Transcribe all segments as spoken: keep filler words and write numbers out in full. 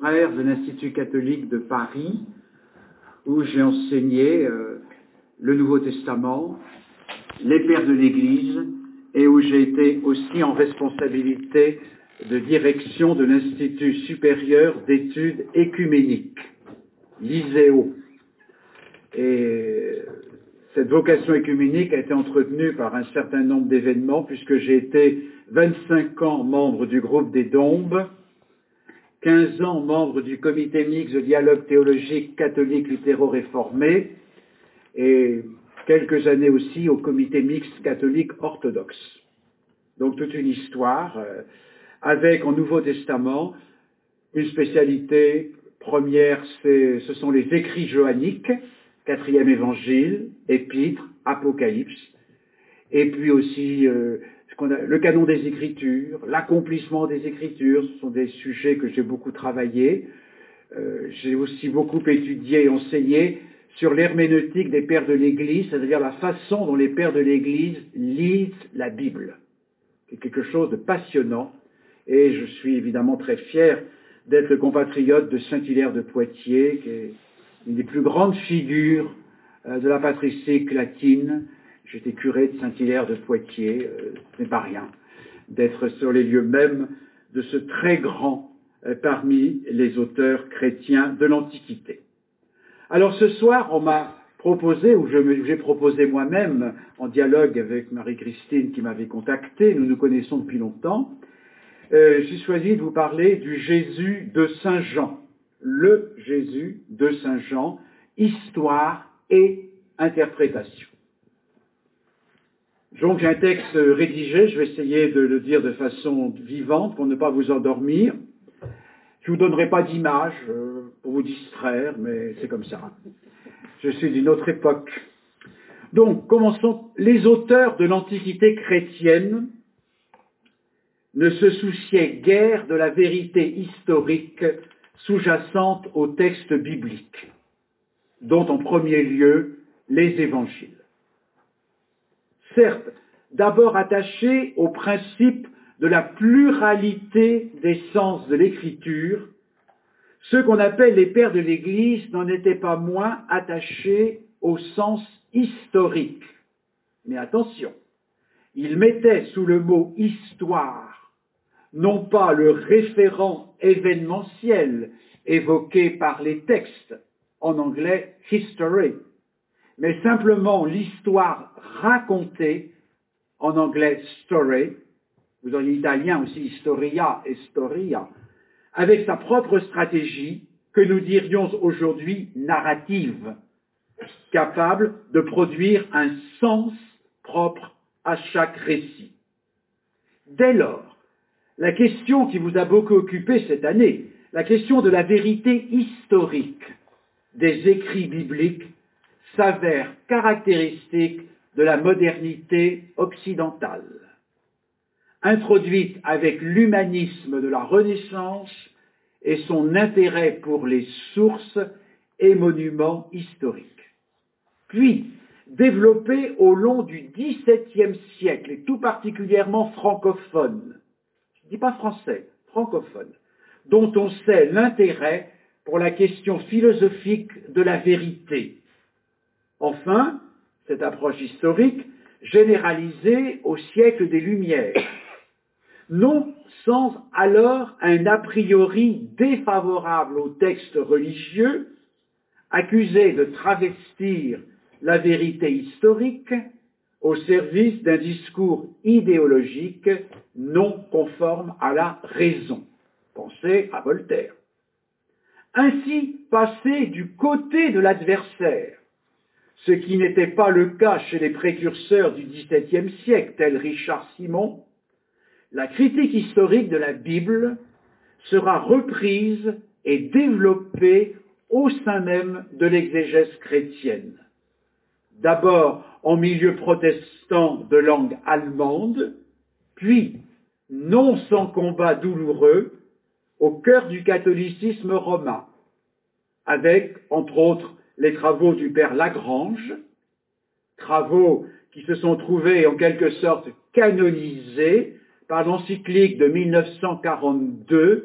frères de l'Institut catholique de Paris, où j'ai enseigné euh, le Nouveau Testament, les pères de l'Église, et où j'ai été aussi en responsabilité de direction de l'Institut supérieur d'études écuméniques, l'I S E O. Et cette vocation écuménique a été entretenue par un certain nombre d'événements, puisque j'ai été vingt-cinq ans membre du groupe des Dombes, quinze ans membre du comité mixte de dialogue théologique catholique luthéro-réformé, et quelques années aussi au comité mixte catholique orthodoxe. Donc toute une histoire, euh, avec en Nouveau Testament une spécialité première, c'est, ce sont les écrits johanniques, quatrième évangile, épître, apocalypse, et puis aussi euh, ce qu'on a, le canon des Écritures, l'accomplissement des Écritures, ce sont des sujets que j'ai beaucoup travaillé. Euh, j'ai aussi beaucoup étudié et enseigné sur l'herméneutique des pères de l'Église, c'est-à-dire la façon dont les pères de l'Église lisent la Bible. C'est quelque chose de passionnant, et je suis évidemment très fier d'être le compatriote de Saint-Hilaire de Poitiers, qui est une des plus grandes figures euh, de la patristique latine. J'étais curé de Saint-Hilaire de Poitiers, euh, ce n'est pas rien, d'être sur les lieux mêmes de ce très grand euh, parmi les auteurs chrétiens de l'Antiquité. Alors ce soir, on m'a proposé, ou je me, j'ai proposé moi-même, en dialogue avec Marie-Christine qui m'avait contacté, nous nous connaissons depuis longtemps, euh, j'ai choisi de vous parler du Jésus de Saint Jean, le Jésus de Saint Jean, histoire et interprétation. Donc j'ai un texte rédigé, je vais essayer de le dire de façon vivante pour ne pas vous endormir. Je ne vous donnerai pas d'image euh, pour vous distraire, mais c'est comme ça. Je suis d'une autre époque. Donc, commençons. Les auteurs de l'Antiquité chrétienne ne se souciaient guère de la vérité historique sous-jacente aux textes bibliques, dont en premier lieu les évangiles. Certes, d'abord attachés au principe de la pluralité des sens de l'Écriture, ceux qu'on appelle les pères de l'Église n'en étaient pas moins attachés au sens historique. Mais attention, ils mettaient sous le mot histoire non pas le référent événementiel évoqué par les textes, en anglais history, mais simplement l'histoire racontée, en anglais story, vous auriez italien aussi historia et storia, avec sa propre stratégie que nous dirions aujourd'hui narrative, capable de produire un sens propre à chaque récit. Dès lors, la question qui vous a beaucoup occupé cette année, la question de la vérité historique des écrits bibliques, s'avère caractéristique de la modernité occidentale. Introduite avec l'humanisme de la Renaissance et son intérêt pour les sources et monuments historiques. Puis, développée au long du dix-septième siècle, et tout particulièrement francophone, je ne dis pas français, francophone, dont on sait l'intérêt pour la question philosophique de la vérité. Enfin, cette approche historique, généralisée au siècle des Lumières, non sans alors un a priori défavorable aux textes religieux, accusé de travestir la vérité historique au service d'un discours idéologique non conforme à la raison. Pensez à Voltaire. Ainsi, passer du côté de l'adversaire, ce qui n'était pas le cas chez les précurseurs du dix-septième siècle, tels Richard Simon, la critique historique de la Bible sera reprise et développée au sein même de l'exégèse chrétienne. D'abord en milieu protestant de langue allemande, puis, non sans combat douloureux, au cœur du catholicisme romain, avec, entre autres, les travaux du père Lagrange, travaux qui se sont trouvés en quelque sorte canonisés par l'encyclique de mille neuf cent quarante-deux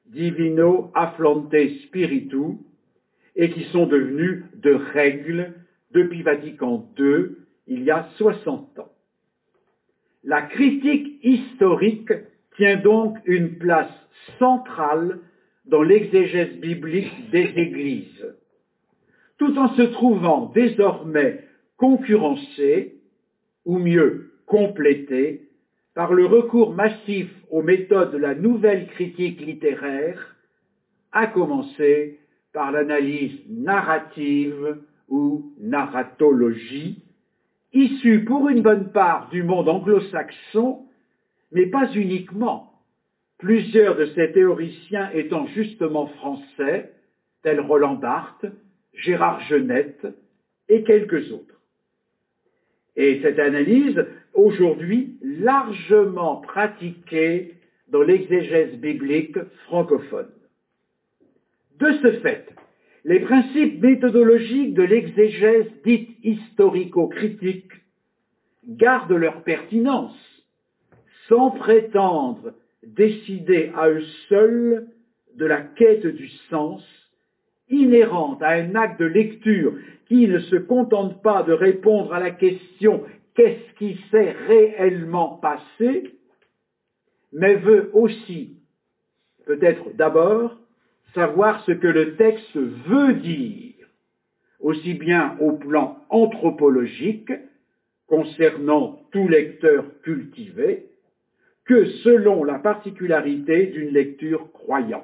divino afflante spiritu, et qui sont devenus de règles depuis Vatican deux, il y a soixante ans. La critique historique tient donc une place centrale dans l'exégèse biblique des Églises, tout en se trouvant désormais concurrencée, ou mieux complétée, par le recours massif aux méthodes de la nouvelle critique littéraire, à commencer par l'analyse narrative ou narratologie, issue pour une bonne part du monde anglo-saxon, mais pas uniquement, plusieurs de ces théoriciens étant justement français, tels Roland Barthes, Gérard Genette et quelques autres. Et cette analyse, aujourd'hui largement pratiquée dans l'exégèse biblique francophone. De ce fait, les principes méthodologiques de l'exégèse dite historico-critique gardent leur pertinence, sans prétendre décider à eux seuls de la quête du sens, inhérente à un acte de lecture qui ne se contente pas de répondre à la question « qu'est-ce qui s'est réellement passé ?», mais veut aussi, peut-être d'abord, savoir ce que le texte veut dire, aussi bien au plan anthropologique, concernant tout lecteur cultivé, que selon la particularité d'une lecture croyante.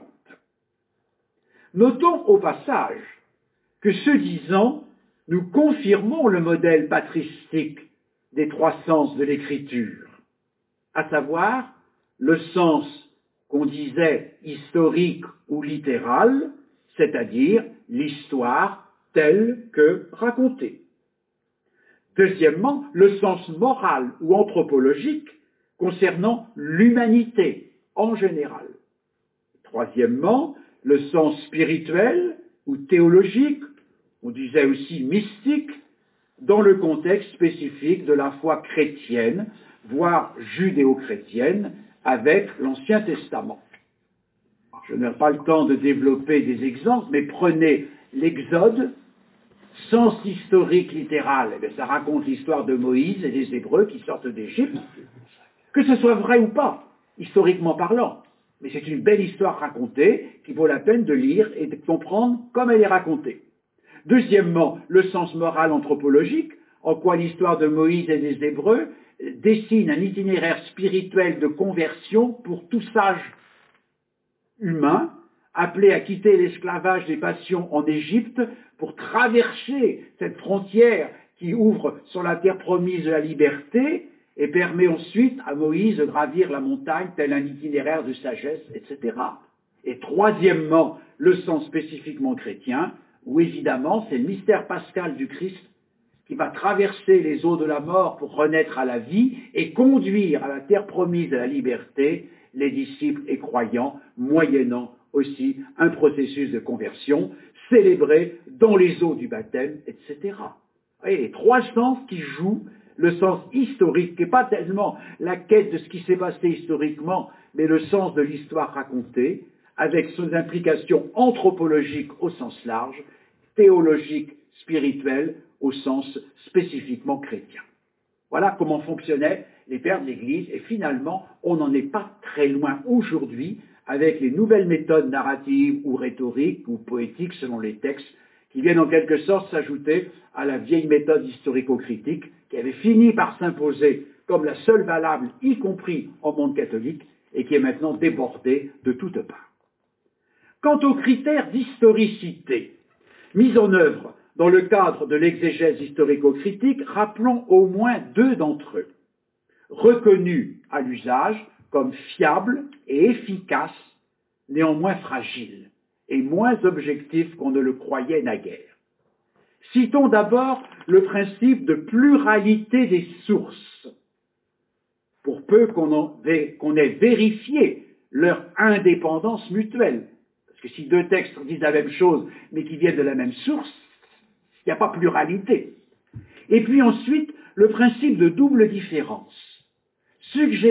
Notons au passage que ce disant, nous confirmons le modèle patristique des trois sens de l'écriture, à savoir le sens qu'on disait historique ou littéral, c'est-à-dire l'histoire telle que racontée. Deuxièmement, le sens moral ou anthropologique concernant l'humanité en général. Troisièmement, le sens spirituel ou théologique, on disait aussi mystique, dans le contexte spécifique de la foi chrétienne, voire judéo-chrétienne, avec l'Ancien Testament. Je n'ai pas le temps de développer des exemples, mais prenez l'Exode, sens historique littéral, eh bien, ça raconte l'histoire de Moïse et des Hébreux qui sortent d'Égypte, que ce soit vrai ou pas, historiquement parlant. Mais c'est une belle histoire racontée qui vaut la peine de lire et de comprendre comme elle est racontée. Deuxièmement, le sens moral anthropologique, en quoi l'histoire de Moïse et des Hébreux dessine un itinéraire spirituel de conversion pour tout sage humain, appelé à quitter l'esclavage des passions en Égypte pour traverser cette frontière qui ouvre sur la terre promise de la liberté et permet ensuite à Moïse de gravir la montagne tel un itinéraire de sagesse, et cetera. Et troisièmement, le sens spécifiquement chrétien, où évidemment c'est le mystère pascal du Christ qui va traverser les eaux de la mort pour renaître à la vie et conduire à la terre promise de la liberté les disciples et croyants, moyennant aussi un processus de conversion célébré dans les eaux du baptême, et cetera. Vous voyez, les trois sens qui jouent, le sens historique, qui n'est pas tellement la quête de ce qui s'est passé historiquement, mais le sens de l'histoire racontée, avec ses implications anthropologiques au sens large, théologiques, spirituelles, au sens spécifiquement chrétien. Voilà comment fonctionnaient les pères de l'Église, et finalement, on n'en est pas très loin aujourd'hui avec les nouvelles méthodes narratives ou rhétoriques ou poétiques selon les textes, qui viennent en quelque sorte s'ajouter à la vieille méthode historico-critique qui avait fini par s'imposer comme la seule valable, y compris en monde catholique, et qui est maintenant débordée de toutes parts. Quant aux critères d'historicité mis en œuvre dans le cadre de l'exégèse historico-critique, rappelons au moins deux d'entre eux, reconnus à l'usage comme fiables et efficaces, néanmoins fragiles et moins objectifs qu'on ne le croyait naguère. Citons d'abord le principe de pluralité des sources, pour peu qu'on qu'on ait vérifié leur indépendance mutuelle. Parce que si deux textes disent la même chose, mais qui viennent de la même source, il n'y a pas pluralité. Et puis ensuite, le principe de double différence, suggérant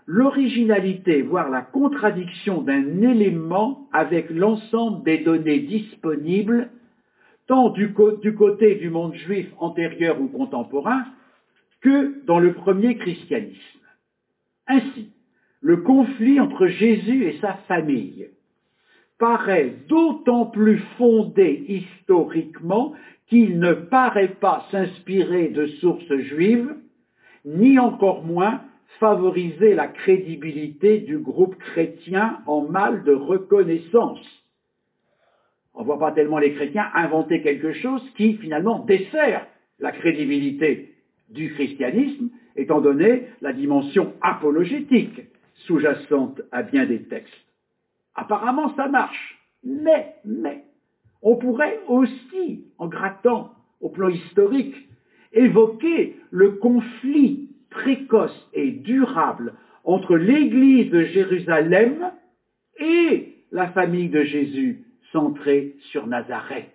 l'originalité, voire la contradiction d'un élément avec l'ensemble des données disponibles, tant du, co- du côté du monde juif antérieur ou contemporain, que dans le premier christianisme. Ainsi, le conflit entre Jésus et sa famille paraît d'autant plus fondé historiquement qu'il ne paraît pas s'inspirer de sources juives, ni encore moins favoriser la crédibilité du groupe chrétien en mal de reconnaissance. On ne voit pas tellement les chrétiens inventer quelque chose qui finalement dessert la crédibilité du christianisme, étant donné la dimension apologétique sous-jacente à bien des textes. Apparemment, ça marche, mais, mais, on pourrait aussi, en grattant au plan historique, évoquer le conflit précoce et durable entre l'Église de Jérusalem et la famille de Jésus centrée sur Nazareth.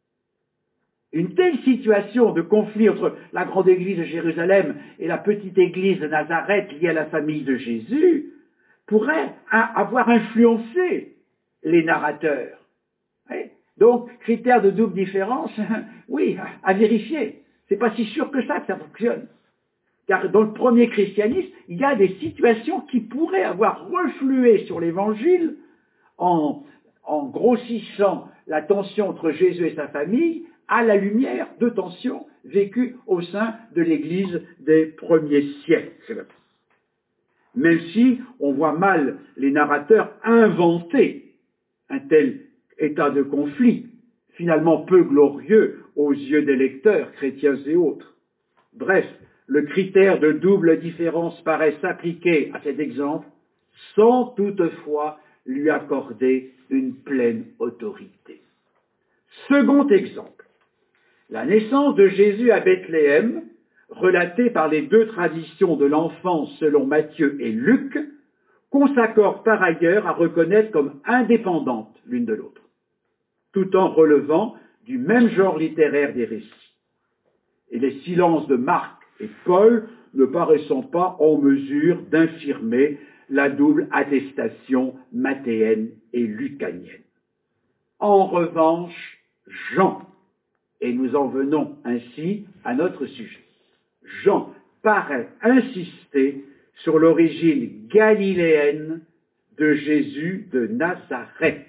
Une telle situation de conflit entre la grande Église de Jérusalem et la petite Église de Nazareth liée à la famille de Jésus pourrait avoir influencé les narrateurs. Donc, critère de double différence, oui, à vérifier. C'est pas si sûr que ça que ça fonctionne. Car dans le premier christianisme, il y a des situations qui pourraient avoir reflué sur l'Évangile en, en grossissant la tension entre Jésus et sa famille à la lumière de tensions vécues au sein de l'Église des premiers siècles. Même si on voit mal les narrateurs inventer un tel état de conflit, finalement peu glorieux aux yeux des lecteurs, chrétiens et autres. Bref, le critère de double différence paraît s'appliquer à cet exemple sans toutefois lui accorder une pleine autorité. Second exemple, la naissance de Jésus à Bethléem, relatée par les deux traditions de l'enfance selon Matthieu et Luc, qu'on s'accorde par ailleurs à reconnaître comme indépendantes l'une de l'autre, tout en relevant du même genre littéraire des récits. Et les silences de Marc et Paul ne paraissant pas en mesure d'infirmer la double attestation mathéenne et lucanienne. En revanche, Jean, et nous en venons ainsi à notre sujet, Jean paraît insister sur l'origine galiléenne de Jésus de Nazareth.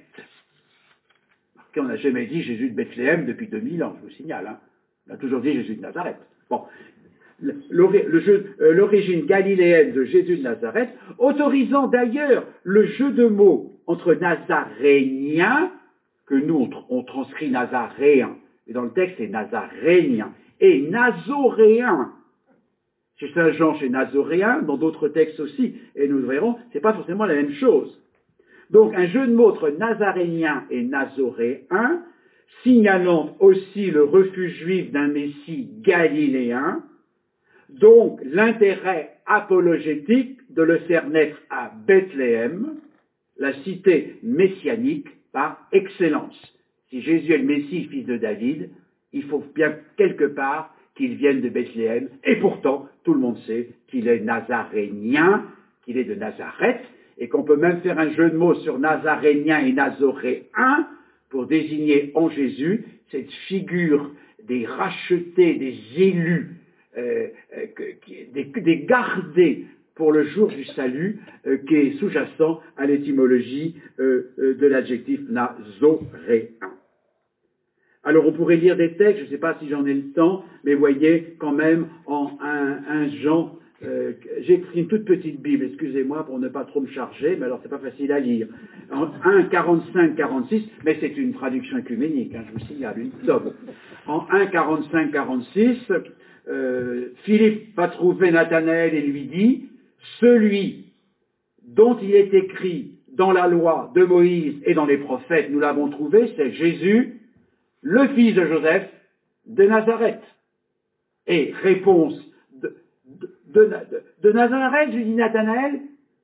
On n'a jamais dit Jésus de Bethléem depuis deux mille ans, je vous signale. Hein. On a toujours dit Jésus de Nazareth. Bon, l'origine galiléenne de Jésus de Nazareth, autorisant d'ailleurs le jeu de mots entre nazarénien, que nous on, on transcrit nazaréen, et dans le texte c'est nazarénien, et nazoréen. Chez Saint Jean, chez nazoréen, dans d'autres textes aussi, et nous verrons, c'est pas forcément la même chose. Donc un jeu de mots entre nazarénien et nazoréen, signalant aussi le refus juif d'un Messie galiléen, donc l'intérêt apologétique de le faire naître à Bethléem, la cité messianique par excellence. Si Jésus est le Messie, fils de David, il faut bien quelque part qu'il vienne de Bethléem, et pourtant tout le monde sait qu'il est nazarénien, qu'il est de Nazareth, et qu'on peut même faire un jeu de mots sur nazarénien et nazoréen pour désigner en Jésus cette figure des rachetés, des élus, euh, euh, des, des gardés pour le jour du salut, euh, qui est sous-jacent à l'étymologie euh, euh, de l'adjectif nazoréen. Alors on pourrait lire des textes, je ne sais pas si j'en ai le temps, mais voyez quand même en un Jean, euh, j'ai écrit une toute petite Bible, excusez-moi pour ne pas trop me charger, mais alors c'est pas facile à lire. En un quarante-cinq quarante-six, mais c'est une traduction œcuménique, hein, je vous signale, une somme. En un quarante-cinq quarante-six, euh, Philippe va trouver Nathanaël et lui dit, celui dont il est écrit dans la loi de Moïse et dans les prophètes, nous l'avons trouvé, c'est Jésus, le fils de Joseph de Nazareth. Et réponse de, de, de, de, de Nazareth, je dis Nathanaël,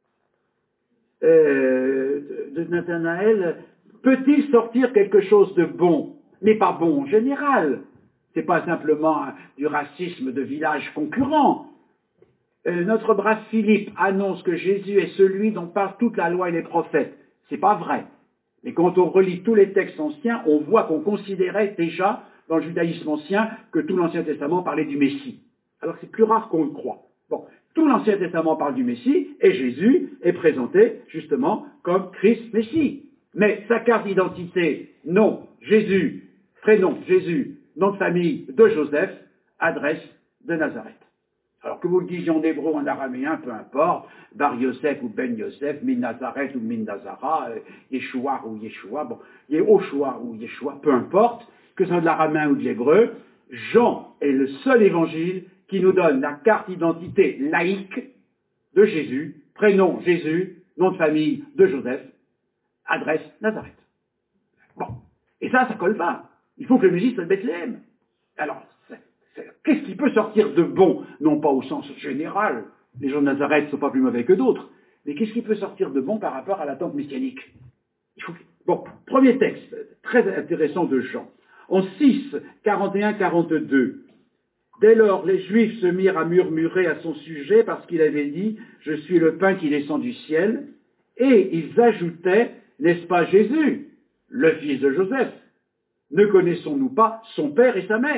euh, de, de Nathanaël, peut-il sortir quelque chose de bon, mais pas bon en général. C'est pas simplement du racisme de village concurrent. euh, notre brave Philippe annonce que Jésus est celui dont parle toute la loi et les prophètes. C'est pas vrai. Mais quand on relit tous les textes anciens, on voit qu'on considérait déjà, dans le judaïsme ancien, que tout l'Ancien Testament parlait du Messie. Alors c'est plus rare qu'on le croit. Bon, tout l'Ancien Testament parle du Messie, et Jésus est présenté, justement, comme Christ Messie. Mais sa carte d'identité, nom, Jésus, prénom, Jésus, nom de famille de Joseph, adresse de Nazareth. Alors que vous le disiez en hébreu ou en araméen, peu importe, Bar Yosef ou Ben Yosef, Min Nazareth ou Min Nazara, euh, Yeshua ou Yeshua, bon, Yehoshua ou Yeshua, peu importe, que ce soit de l'araméen ou de l'hébreu, Jean est le seul évangile qui nous donne la carte d'identité laïque de Jésus, prénom Jésus, nom de famille de Joseph, adresse Nazareth. Bon, et ça, ça colle pas. Il faut que le Messie soit de Bethléem. Alors, c'est, c'est, qu'est-ce qui peut sortir de bon, non pas au sens général, les gens de Nazareth ne sont pas plus mauvais que d'autres, mais qu'est-ce qui peut sortir de bon par rapport à l'attente messianique? Il faut que... Bon, premier texte, très intéressant de Jean. En six, quarante et un quarante-deux, dès lors, les Juifs se mirent à murmurer à son sujet parce qu'il avait dit « Je suis le pain qui descend du ciel » et ils ajoutaient « N'est-ce pas Jésus, le fils de Joseph? Ne connaissons-nous pas son père et sa mère ?»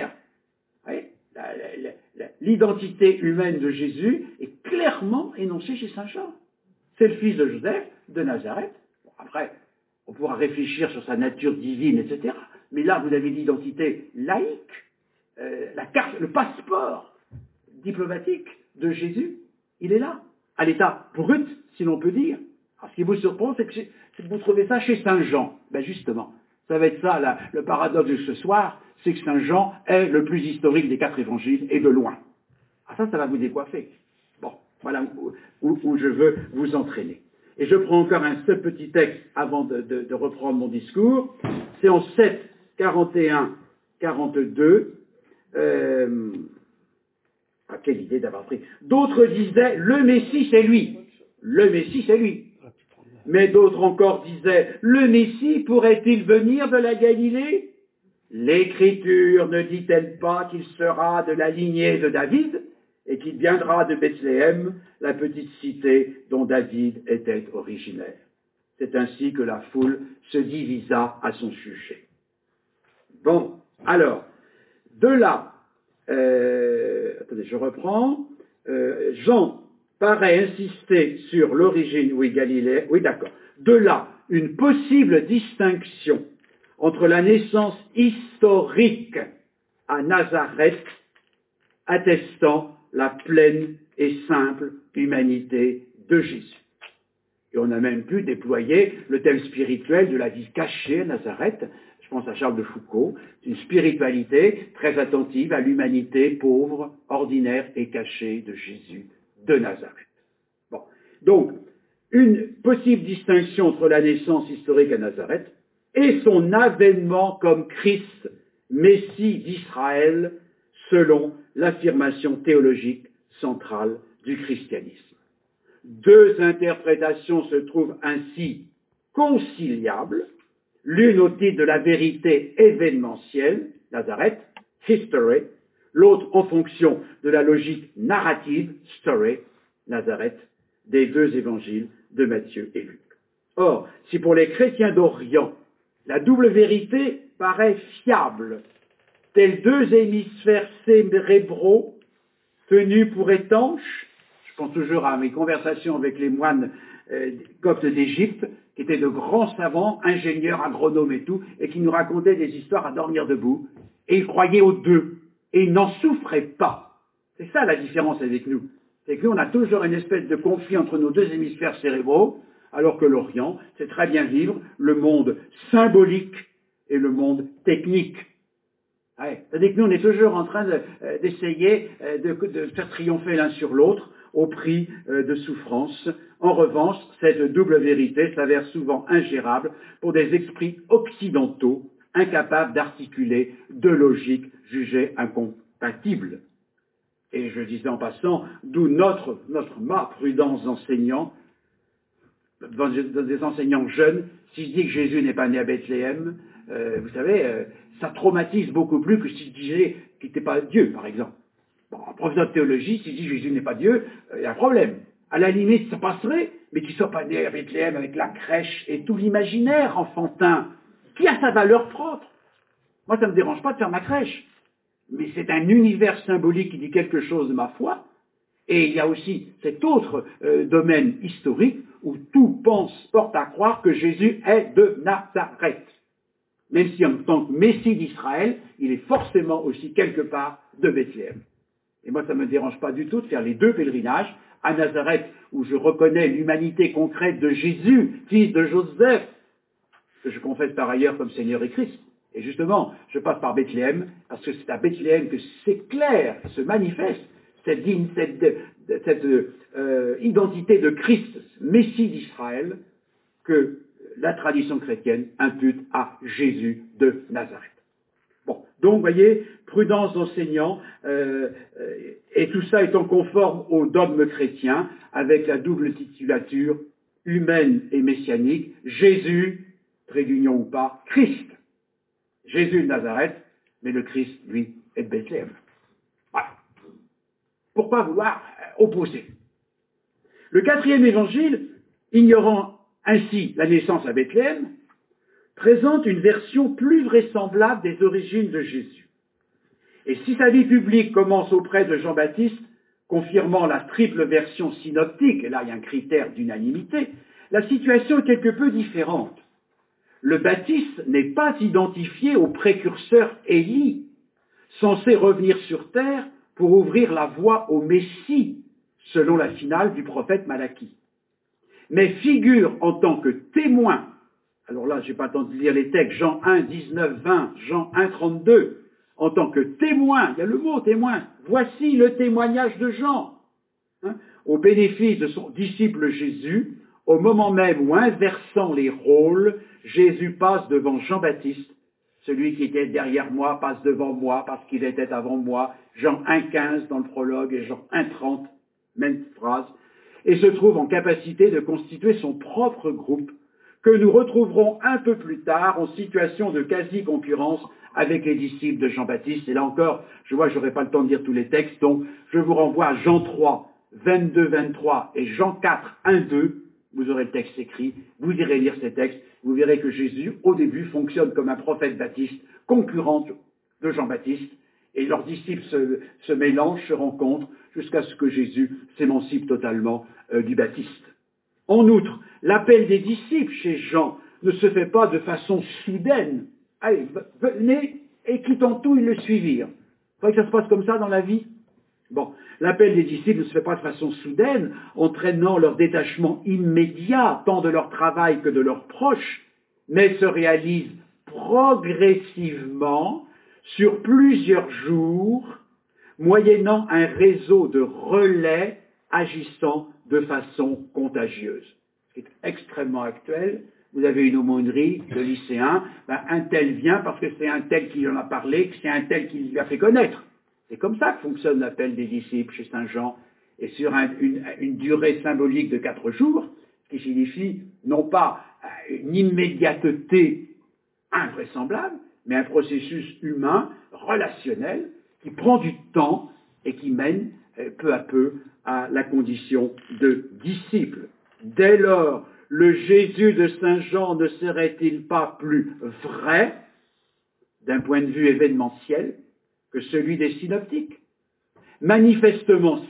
la, la, la, L'identité humaine de Jésus est clairement énoncée chez saint Jean. C'est le fils de Joseph, de Nazareth. Bon, après, on pourra réfléchir sur sa nature divine, et cetera. Mais là, vous avez l'identité laïque. Euh, la carte, le passeport diplomatique de Jésus, il est là, à l'état brut, si l'on peut dire. Alors, ce qui vous surprend, c'est que, c'est que vous trouvez ça chez saint Jean. Ben justement, ça va être ça, là, le paradoxe de ce soir, c'est que saint Jean est le plus historique des quatre évangiles, et de loin. Ah, ça, ça va vous décoiffer. Bon, voilà où, où, où je veux vous entraîner. Et je prends encore un seul petit texte avant de, de, de reprendre mon discours. C'est en sept, quarante et un, quarante-deux. Euh, ah, quelle idée d'avoir pris. D'autres disaient, le Messie c'est lui. Le Messie c'est lui. Mais d'autres encore disaient, le Messie pourrait-il venir de la Galilée? L'Écriture ne dit-elle pas qu'il sera de la lignée de David et qu'il viendra de Bethléem, la petite cité dont David était originaire? C'est ainsi que la foule se divisa à son sujet. Bon, alors, de là, euh, attendez, je reprends, euh, Jean paraît insister sur l'origine, oui, Galilée, oui, d'accord. De là, une possible distinction entre la naissance historique à Nazareth, attestant la pleine et simple humanité de Jésus. Et on a même pu déployer le thème spirituel de la vie cachée à Nazareth. Je pense à Charles de Foucault, une spiritualité très attentive à l'humanité pauvre, ordinaire et cachée de Jésus de Nazareth. Bon. Donc, une possible distinction entre la naissance historique à Nazareth et son avènement comme Christ, Messie d'Israël, selon l'affirmation théologique centrale du christianisme. Deux interprétations se trouvent ainsi conciliables, l'une au titre de la vérité événementielle, Nazareth, history, l'autre en fonction de la logique narrative, story, Nazareth, des deux évangiles de Matthieu et Luc. Or, si pour les chrétiens d'Orient, la double vérité paraît fiable, tels deux hémisphères cérébraux tenus pour étanches, je pense toujours à mes conversations avec les moines euh, coptes d'Égypte, qui étaient de grands savants, ingénieurs, agronomes et tout, et qui nous racontaient des histoires à dormir debout, et ils croyaient aux deux, et ils n'en souffraient pas. C'est ça la différence avec nous. C'est que nous, on a toujours une espèce de conflit entre nos deux hémisphères cérébraux, alors que l'Orient sait très bien vivre le monde symbolique et le monde technique. Ouais. C'est-à-dire que nous, on est toujours en train de, euh, d'essayer euh, de, de faire triompher l'un sur l'autre au prix euh, de souffrance. En revanche, cette double vérité s'avère souvent ingérable pour des esprits occidentaux incapables d'articuler deux logiques jugées incompatibles. Et je disais en passant, d'où notre, notre ma prudence d'enseignant, dans, dans des enseignants jeunes, si je dis que Jésus n'est pas né à Bethléem, euh, vous savez, euh, ça traumatise beaucoup plus que si je disais qu'il n'était pas Dieu, par exemple. Bon, un professeur de théologie, s'il dit Jésus n'est pas Dieu, il y a un problème. À la limite, ça passerait, mais qu'il ne soit pas né à Bethléem avec la crèche et tout l'imaginaire enfantin, qui a sa valeur propre. Moi, ça ne me dérange pas de faire ma crèche. Mais c'est un univers symbolique qui dit quelque chose de ma foi. Et il y a aussi cet autre euh, domaine historique où tout pense, porte à croire que Jésus est de Nazareth. Même si en tant que Messie d'Israël, il est forcément aussi quelque part de Bethléem. Et moi, ça ne me dérange pas du tout de faire les deux pèlerinages, à Nazareth, où je reconnais l'humanité concrète de Jésus, fils de Joseph, que je confesse par ailleurs comme Seigneur et Christ. Et justement, je passe par Bethléem, parce que c'est à Bethléem que s'éclaire, se manifeste cette, cette, cette euh, identité de Christ, Messie d'Israël, que la tradition chrétienne impute à Jésus de Nazareth. Bon, donc, vous voyez, prudence d'enseignant, euh, euh, et tout ça étant conforme au dogme chrétien, avec la double titulature humaine et messianique, Jésus, trait d'union ou pas, Christ. Jésus de Nazareth, mais le Christ, lui, est de Bethléem. Voilà. Pourquoi vouloir opposer? Le quatrième évangile, ignorant ainsi la naissance à Bethléem, présente une version plus vraisemblable des origines de Jésus. Et si sa vie publique commence auprès de Jean-Baptiste, confirmant la triple version synoptique, et là il y a un critère d'unanimité, la situation est quelque peu différente. Le Baptiste n'est pas identifié au précurseur Élie, censé revenir sur terre pour ouvrir la voie au Messie, selon la finale du prophète Malachie, mais figure en tant que témoin. Alors là, je n'ai pas le temps de lire les textes, Jean un, dix-neuf, vingt, Jean un, trente-deux, en tant que témoin, il y a le mot témoin, voici le témoignage de Jean, hein, au bénéfice de son disciple Jésus, au moment même où, inversant les rôles, Jésus passe devant Jean-Baptiste, celui qui était derrière moi passe devant moi parce qu'il était avant moi, Jean un, quinze dans le prologue et Jean un, trente, même phrase, et se trouve en capacité de constituer son propre groupe, que nous retrouverons un peu plus tard en situation de quasi-concurrence avec les disciples de Jean-Baptiste. Et là encore, je vois que je n'aurai pas le temps de lire tous les textes, donc je vous renvoie à Jean trois, vingt-deux, vingt-trois et Jean quatre, un, deux. Vous aurez le texte écrit, vous irez lire ces textes, vous verrez que Jésus, au début, fonctionne comme un prophète baptiste, concurrent de Jean-Baptiste, et leurs disciples se, se mélangent, se rencontrent, jusqu'à ce que Jésus s'émancipe totalement euh, du Baptiste. En outre, l'appel des disciples chez Jean ne se fait pas de façon soudaine. Allez, venez, et quittant tout, ils le suivirent. Vous croyez que ça se passe comme ça dans la vie? Bon, l'appel des disciples ne se fait pas de façon soudaine, entraînant leur détachement immédiat, tant de leur travail que de leurs proches, mais se réalise progressivement, sur plusieurs jours, moyennant un réseau de relais agissant de façon contagieuse. C'est extrêmement actuel. Vous avez une aumônerie de lycéens, ben, un tel vient parce que c'est un tel qui en a parlé, que c'est un tel qui lui a fait connaître. C'est comme ça que fonctionne l'appel des disciples chez Saint Jean, et sur un, une, une durée symbolique de quatre jours, ce qui signifie non pas une immédiateté invraisemblable, mais un processus humain, relationnel, qui prend du temps et qui mène euh, peu à peu à la condition de disciple. Dès lors, le Jésus de Saint Jean ne serait-il pas plus vrai, d'un point de vue événementiel, que celui des synoptiques, manifestement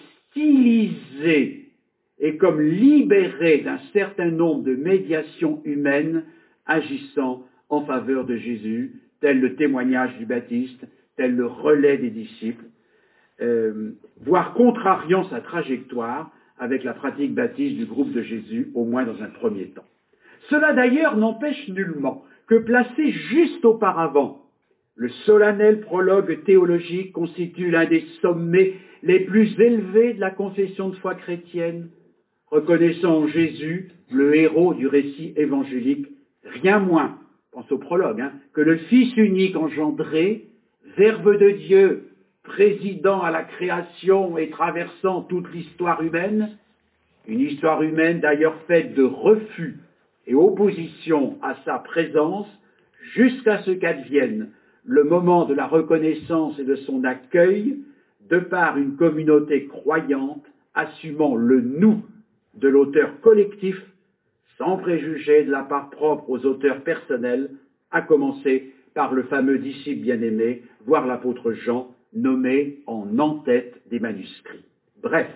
stylisé et comme libéré d'un certain nombre de médiations humaines agissant en faveur de Jésus, tel le témoignage du Baptiste, tel le relais des disciples, euh, voire contrariant sa trajectoire avec la pratique baptiste du groupe de Jésus, au moins dans un premier temps. Cela d'ailleurs n'empêche nullement que placé juste auparavant, le solennel prologue théologique constitue l'un des sommets les plus élevés de la confession de foi chrétienne, reconnaissant en Jésus, le héros du récit évangélique, rien moins, pense au prologue, hein, que le Fils unique engendré, Verbe de Dieu, présidant à la création et traversant toute l'histoire humaine, une histoire humaine d'ailleurs faite de refus et opposition à sa présence, jusqu'à ce qu'advienne le moment de la reconnaissance et de son accueil, de par une communauté croyante assumant le nous de l'auteur collectif, sans préjugé de la part propre aux auteurs personnels, à commencer par le fameux disciple bien-aimé, voire l'apôtre Jean, nommé en en-tête des manuscrits. Bref,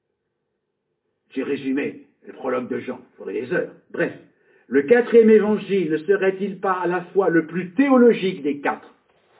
j'ai résumé le prologue de Jean, il faudrait des heures. Bref, le quatrième évangile ne serait-il pas à la fois le plus théologique des quatre?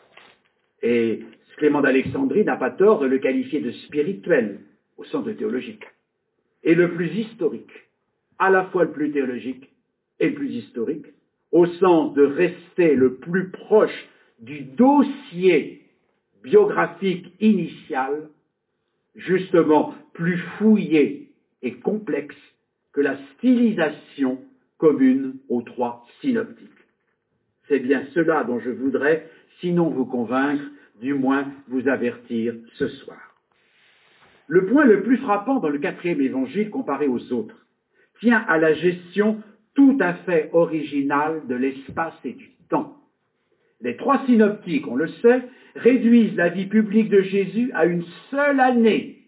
Et Clément d'Alexandrie n'a pas tort de le qualifier de spirituel, au sens de théologique, et le plus historique, à la fois le plus théologique et le plus historique, au sens de rester le plus proche du dossier biographique initial, justement plus fouillé et complexe que la stylisation commune aux trois synoptiques. C'est bien cela dont je voudrais, sinon vous convaincre, du moins vous avertir ce soir. Le point le plus frappant dans le quatrième évangile comparé aux autres tient à la gestion tout à fait originale de l'espace et du temps. Les trois synoptiques, on le sait, réduisent la vie publique de Jésus à une seule année,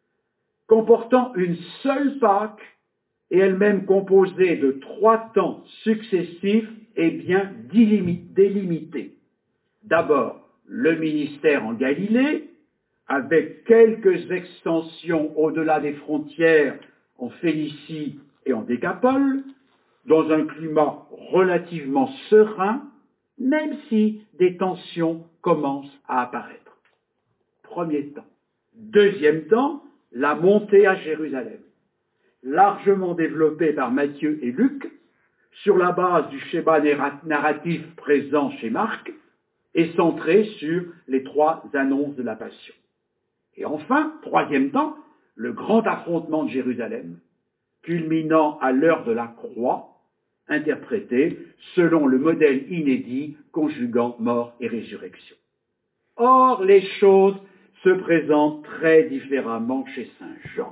comportant une seule Pâque et elle-même composée de trois temps successifs et bien délimités. D'abord, le ministère en Galilée, avec quelques extensions au-delà des frontières en Phénicie et en Décapole, dans un climat relativement serein, même si des tensions commencent à apparaître. Premier temps. Deuxième temps, la montée à Jérusalem, largement développée par Matthieu et Luc, sur la base du schéma narratif présent chez Marc, et centrée sur les trois annonces de la Passion. Et enfin, troisième temps, le grand affrontement de Jérusalem, culminant à l'heure de la croix, interprété selon le modèle inédit conjuguant mort et résurrection. Or, les choses se présentent très différemment chez saint Jean.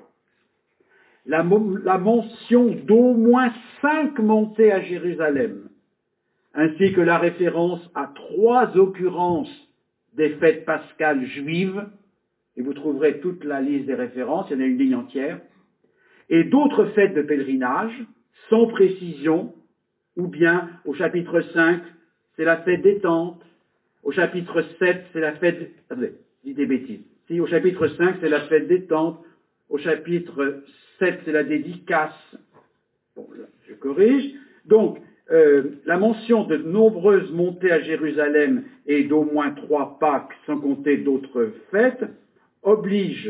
La, la mention d'au moins cinq montées à Jérusalem, ainsi que la référence à trois occurrences des fêtes pascales juives, et vous trouverez toute la liste des références, il y en a une ligne entière, et d'autres fêtes de pèlerinage, sans précision, ou bien au chapitre cinq, c'est la fête des tentes, au chapitre sept, c'est la fête... Attendez, je dis des bêtises. Si, au chapitre cinq, c'est la fête des tentes, au chapitre sept, c'est la dédicace. Bon, là, je corrige. Donc, euh, la mention de nombreuses montées à Jérusalem et d'au moins trois Pâques, sans compter d'autres fêtes, oblige,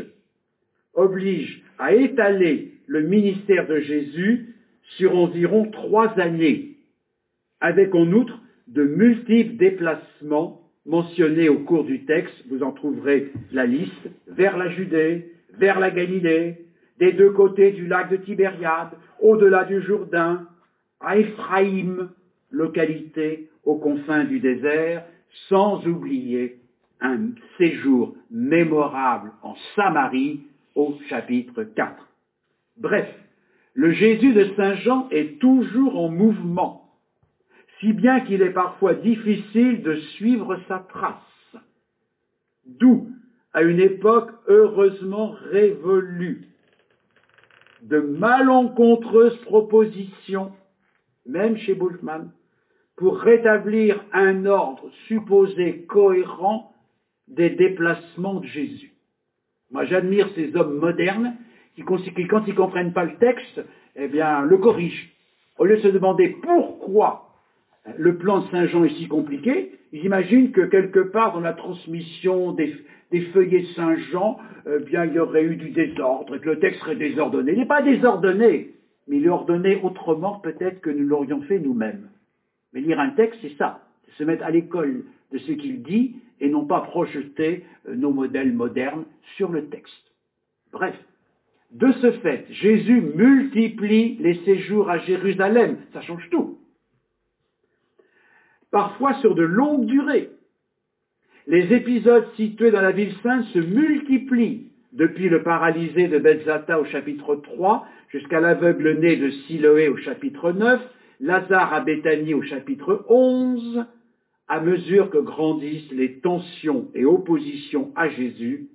oblige à étaler le ministère de Jésus sur environ trois années, avec en outre de multiples déplacements mentionnés au cours du texte, vous en trouverez la liste, vers la Judée, vers la Galilée, des deux côtés du lac de Tibériade, au-delà du Jourdain, à Éphraïm, localité aux confins du désert, sans oublier un séjour mémorable en Samarie au chapitre quatre. Bref, le Jésus de saint Jean est toujours en mouvement, si bien qu'il est parfois difficile de suivre sa trace. D'où, à une époque heureusement révolue, de malencontreuses propositions, même chez Bultmann, pour rétablir un ordre supposé cohérent des déplacements de Jésus. Moi, j'admire ces hommes modernes qui, quand ils ne comprennent pas le texte, eh bien, le corrigent. Au lieu de se demander pourquoi le plan de Saint Jean est si compliqué, ils imaginent que quelque part dans la transmission des, des feuillets de Saint Jean, eh bien, il y aurait eu du désordre et que le texte serait désordonné. Il n'est pas désordonné, mais il est ordonné autrement peut-être que nous l'aurions fait nous-mêmes. Mais lire un texte, c'est ça, c'est se mettre à l'école de ce qu'il dit et non pas projeter nos modèles modernes sur le texte. Bref, de ce fait, Jésus multiplie les séjours à Jérusalem, ça change tout. Parfois sur de longues durées. Les épisodes situés dans la ville sainte se multiplient, depuis le paralysé de Bethzatha au chapitre trois, jusqu'à l'aveugle-né de Siloé au chapitre neuf, Lazare à Béthanie au chapitre onze, à mesure que grandissent les tensions et oppositions à Jésus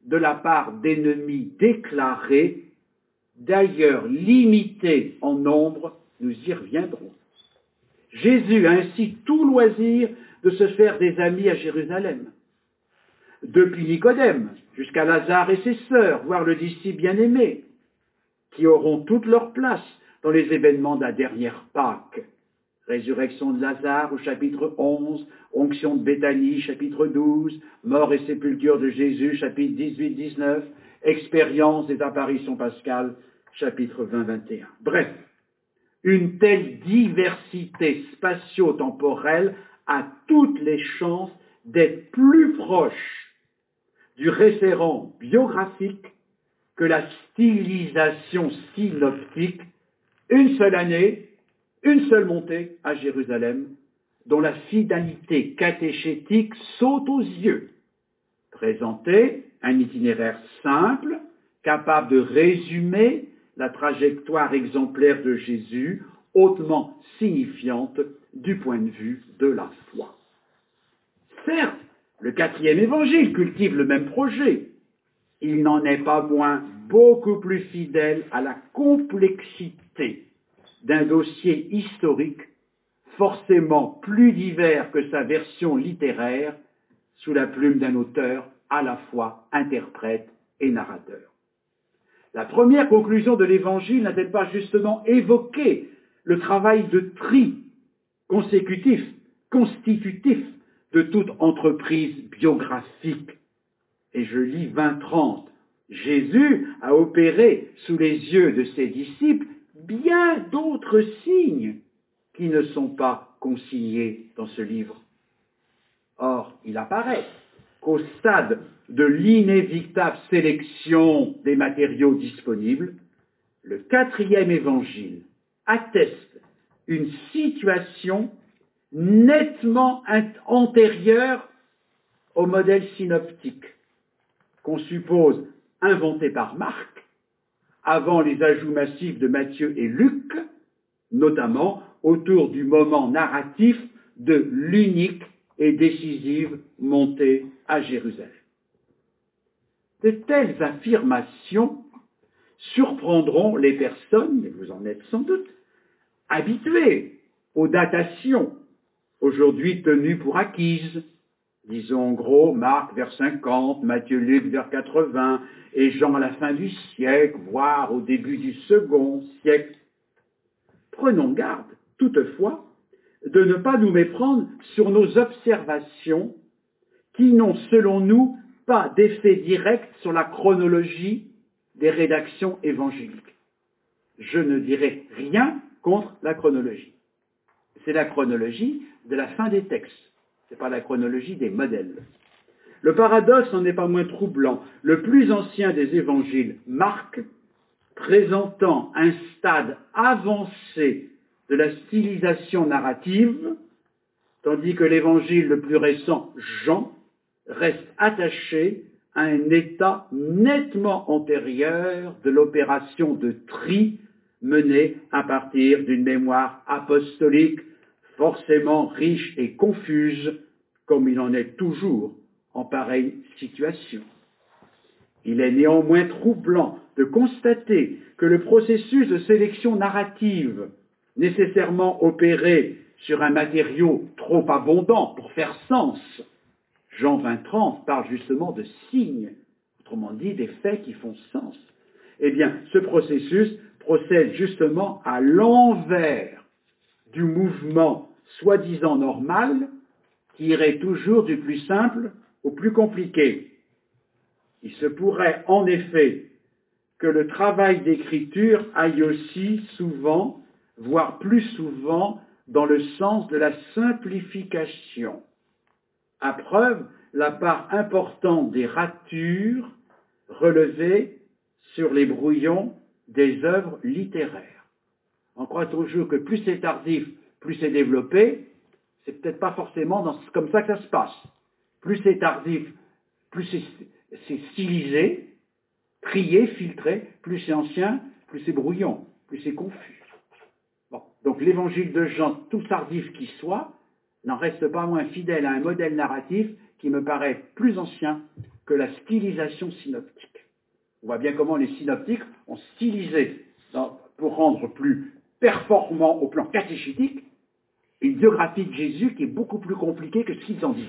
de la part d'ennemis déclarés, d'ailleurs limités en nombre, nous y reviendrons. Jésus a ainsi tout loisir de se faire des amis à Jérusalem. Depuis Nicodème jusqu'à Lazare et ses sœurs, voire le disciple bien-aimé, qui auront toute leur place dans les événements de la dernière Pâque. Résurrection de Lazare au chapitre onze, onction de Béthanie, chapitre douze, mort et sépulture de Jésus, chapitre dix-huit dix-neuf, expérience des apparitions pascales, chapitre vingt vingt et un. Bref, une telle diversité spatio-temporelle a toutes les chances d'être plus proche du référent biographique que la stylisation synoptique, une seule année, une seule montée à Jérusalem, dont la finalité catéchétique saute aux yeux. Présenter un itinéraire simple, capable de résumer la trajectoire exemplaire de Jésus, hautement signifiante du point de vue de la foi. Certes, le quatrième évangile cultive le même projet. Il n'en est pas moins beaucoup plus fidèle à la complexité d'un dossier historique forcément plus divers que sa version littéraire sous la plume d'un auteur à la fois interprète et narrateur. La première conclusion de l'Évangile n'a-t-elle pas justement évoqué le travail de tri consécutif, constitutif de toute entreprise biographique? Et je lis vingt trente. Jésus a opéré sous les yeux de ses disciples bien d'autres signes qui ne sont pas consignés dans ce livre. Or, il apparaît qu'au stade de l'inévitable sélection des matériaux disponibles, le quatrième évangile atteste une situation nettement antérieure au modèle synoptique, qu'on suppose inventé par Marc, avant les ajouts massifs de Matthieu et Luc, notamment autour du moment narratif de l'unique et décisive montée à Jérusalem. De telles affirmations surprendront les personnes, et vous en êtes sans doute, habituées aux datations, aujourd'hui tenues pour acquises. Disons en gros Marc vers cinquante, Matthieu, Luc vers quatre-vingts, et Jean à la fin du siècle, voire au début du second siècle. Prenons garde, toutefois, de ne pas nous méprendre sur nos observations qui n'ont, selon nous, pas d'effet direct sur la chronologie des rédactions évangéliques. Je ne dirai rien contre la chronologie. C'est la chronologie de la fin des textes. Ce n'est pas la chronologie des modèles. Le paradoxe n'en est pas moins troublant. Le plus ancien des évangiles, Marc, présentant un stade avancé de la stylisation narrative, tandis que l'évangile le plus récent, Jean, reste attaché à un état nettement antérieur de l'opération de tri menée à partir d'une mémoire apostolique forcément riche et confuse, comme il en est toujours en pareille situation. Il est néanmoins troublant de constater que le processus de sélection narrative, nécessairement opéré sur un matériau trop abondant pour faire sens, Jean vingt trente parle justement de signes, autrement dit des faits qui font sens. Eh bien, ce processus procède justement à l'envers du mouvement soi-disant normal qui irait toujours du plus simple au plus compliqué. Il se pourrait en effet que le travail d'écriture aille aussi souvent, voire plus souvent, dans le sens de la simplification. À preuve, la part importante des ratures relevées sur les brouillons des œuvres littéraires. On croit toujours que plus c'est tardif, plus c'est développé. C'est peut-être pas forcément dans, comme ça que ça se passe. Plus c'est tardif, plus c'est, c'est stylisé, trié, filtré, plus c'est ancien, plus c'est brouillon, plus c'est confus. Bon. Donc l'évangile de Jean, tout tardif qu'il soit, n'en reste pas moins fidèle à un modèle narratif qui me paraît plus ancien que la stylisation synoptique. On voit bien comment les synoptiques ont stylisé, dans, pour rendre plus performant au plan catéchétique, une biographie de Jésus qui est beaucoup plus compliquée que ce qu'ils en disent.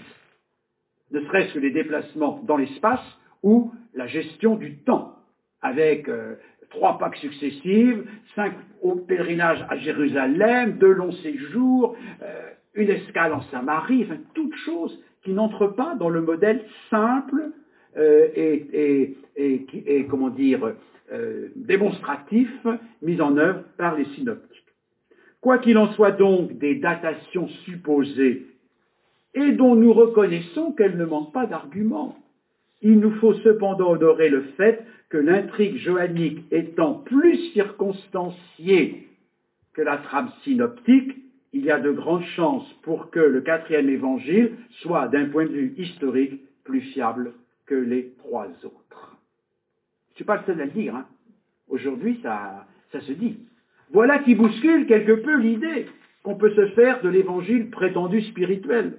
Ne serait-ce que les déplacements dans l'espace ou la gestion du temps, avec euh, trois Pâques successives, cinq pèlerinages à Jérusalem, deux longs séjours, euh, une escale en Samarie, enfin toutes choses qui n'entrent pas dans le modèle simple euh, et, et, et, et, comment dire, euh, démonstratif mis en œuvre par les synoptiques. Quoi qu'il en soit donc des datations supposées et dont nous reconnaissons qu'elles ne manquent pas d'arguments, il nous faut cependant honorer le fait que l'intrigue joannique étant plus circonstanciée que la trame synoptique, il y a de grandes chances pour que le quatrième évangile soit, d'un point de vue historique, plus fiable que les trois autres. Je ne suis pas le seul à le dire, hein. Aujourd'hui, ça, ça se dit. Voilà qui bouscule quelque peu l'idée qu'on peut se faire de l'évangile prétendu spirituel.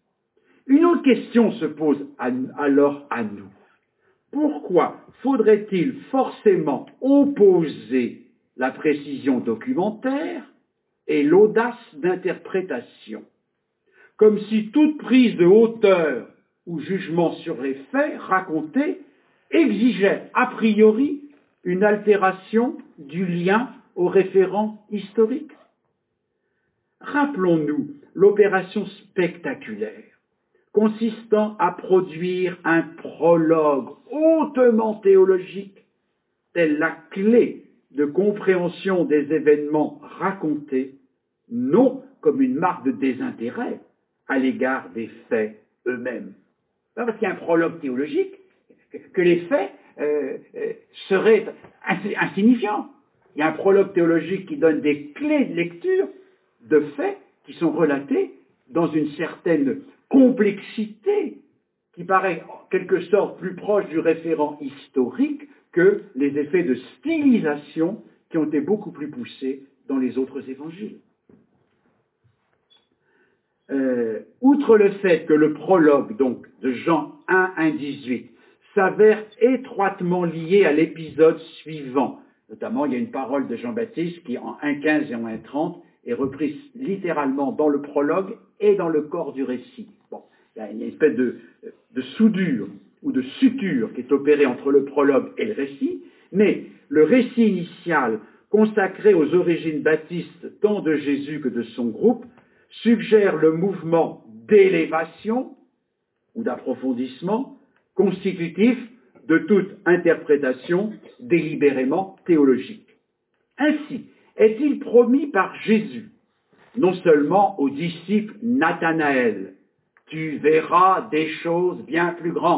Une autre question se pose alors à nous. Pourquoi faudrait-il forcément opposer la précision documentaire et l'audace d'interprétation, comme si toute prise de hauteur ou jugement sur les faits racontés exigeait a priori une altération du lien au référent historique? Rappelons-nous l'opération spectaculaire consistant à produire un prologue hautement théologique, telle la clé de compréhension des événements racontés, non comme une marque de désintérêt à l'égard des faits eux-mêmes. Pas parce qu'il y a un prologue théologique que les faits euh, euh, seraient insignifiants. Il y a un prologue théologique qui donne des clés de lecture de faits qui sont relatés dans une certaine complexité qui paraît en quelque sorte plus proche du référent historique que les effets de stylisation qui ont été beaucoup plus poussés dans les autres évangiles. Euh, outre le fait que le prologue donc de Jean un, un, dix-huit s'avère étroitement lié à l'épisode suivant, notamment il y a une parole de Jean-Baptiste qui en un quinze et en un trente est reprise littéralement dans le prologue et dans le corps du récit. Bon, il y a une espèce de, de soudure ou de suture qui est opérée entre le prologue et le récit, mais le récit initial consacré aux origines baptistes tant de Jésus que de son groupe suggère le mouvement d'élévation ou d'approfondissement constitutif de toute interprétation délibérément théologique. Ainsi, est-il promis par Jésus, non seulement au disciple Nathanaël, « Tu verras des choses bien plus grandes »,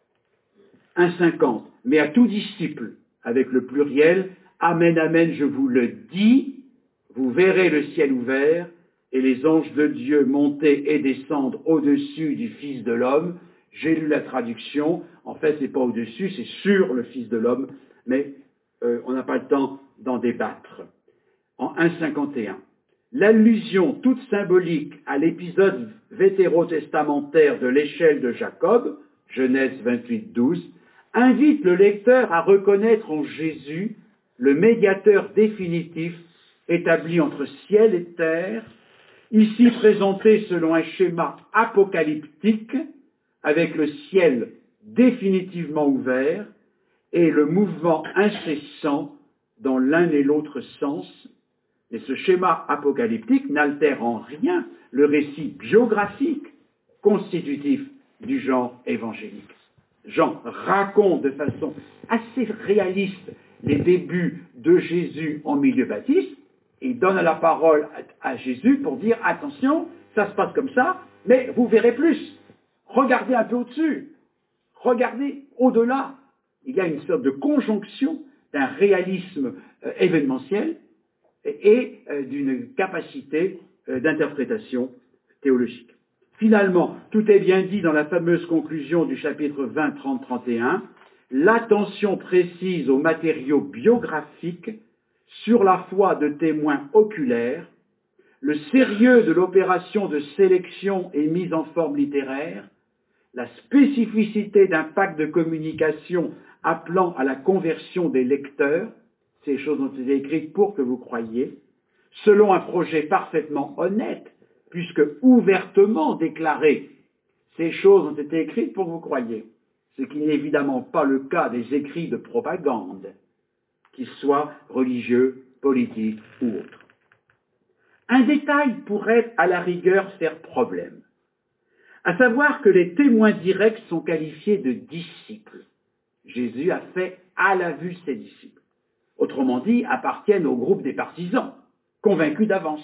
un cinquante, mais à tout disciple, avec le pluriel, « Amen, amen, je vous le dis, vous verrez le ciel ouvert et les anges de Dieu monter et descendre au-dessus du Fils de l'homme ». J'ai lu la traduction, en fait, c'est pas au-dessus, c'est sur le Fils de l'homme, mais euh, on n'a pas le temps d'en débattre. En un cinquante et un, l'allusion toute symbolique à l'épisode vétérotestamentaire de l'échelle de Jacob, Genèse vingt-huit, douze, invite le lecteur à reconnaître en Jésus le médiateur définitif établi entre ciel et terre, ici présenté selon un schéma apocalyptique, avec le ciel définitivement ouvert et le mouvement incessant dans l'un et l'autre sens. Et ce schéma apocalyptique n'altère en rien le récit biographique constitutif du genre évangélique. Jean raconte de façon assez réaliste les débuts de Jésus en milieu baptiste. Il donne la parole à Jésus pour dire « Attention, ça se passe comme ça, mais vous verrez plus. Regardez un peu au-dessus. Regardez au-delà. » Il y a une sorte de conjonction d'un réalisme euh, événementiel et, et euh, d'une capacité euh, d'interprétation théologique. Finalement, tout est bien dit dans la fameuse conclusion du chapitre vingt, trente, trente et un, l'attention précise aux matériaux biographiques sur la foi de témoins oculaires, le sérieux de l'opération de sélection et mise en forme littéraire, la spécificité d'un pacte de communication appelant à la conversion des lecteurs, ces choses ont été écrites pour que vous croyiez, selon un projet parfaitement honnête, puisque ouvertement déclaré, ces choses ont été écrites pour que vous croyiez, ce qui n'est évidemment pas le cas des écrits de propagande, qu'ils soient religieux, politiques ou autres. Un détail pourrait à la rigueur faire problème, à savoir que les témoins directs sont qualifiés de disciples. Jésus a fait à la vue ses disciples. Autrement dit, appartiennent au groupe des partisans, convaincus d'avance.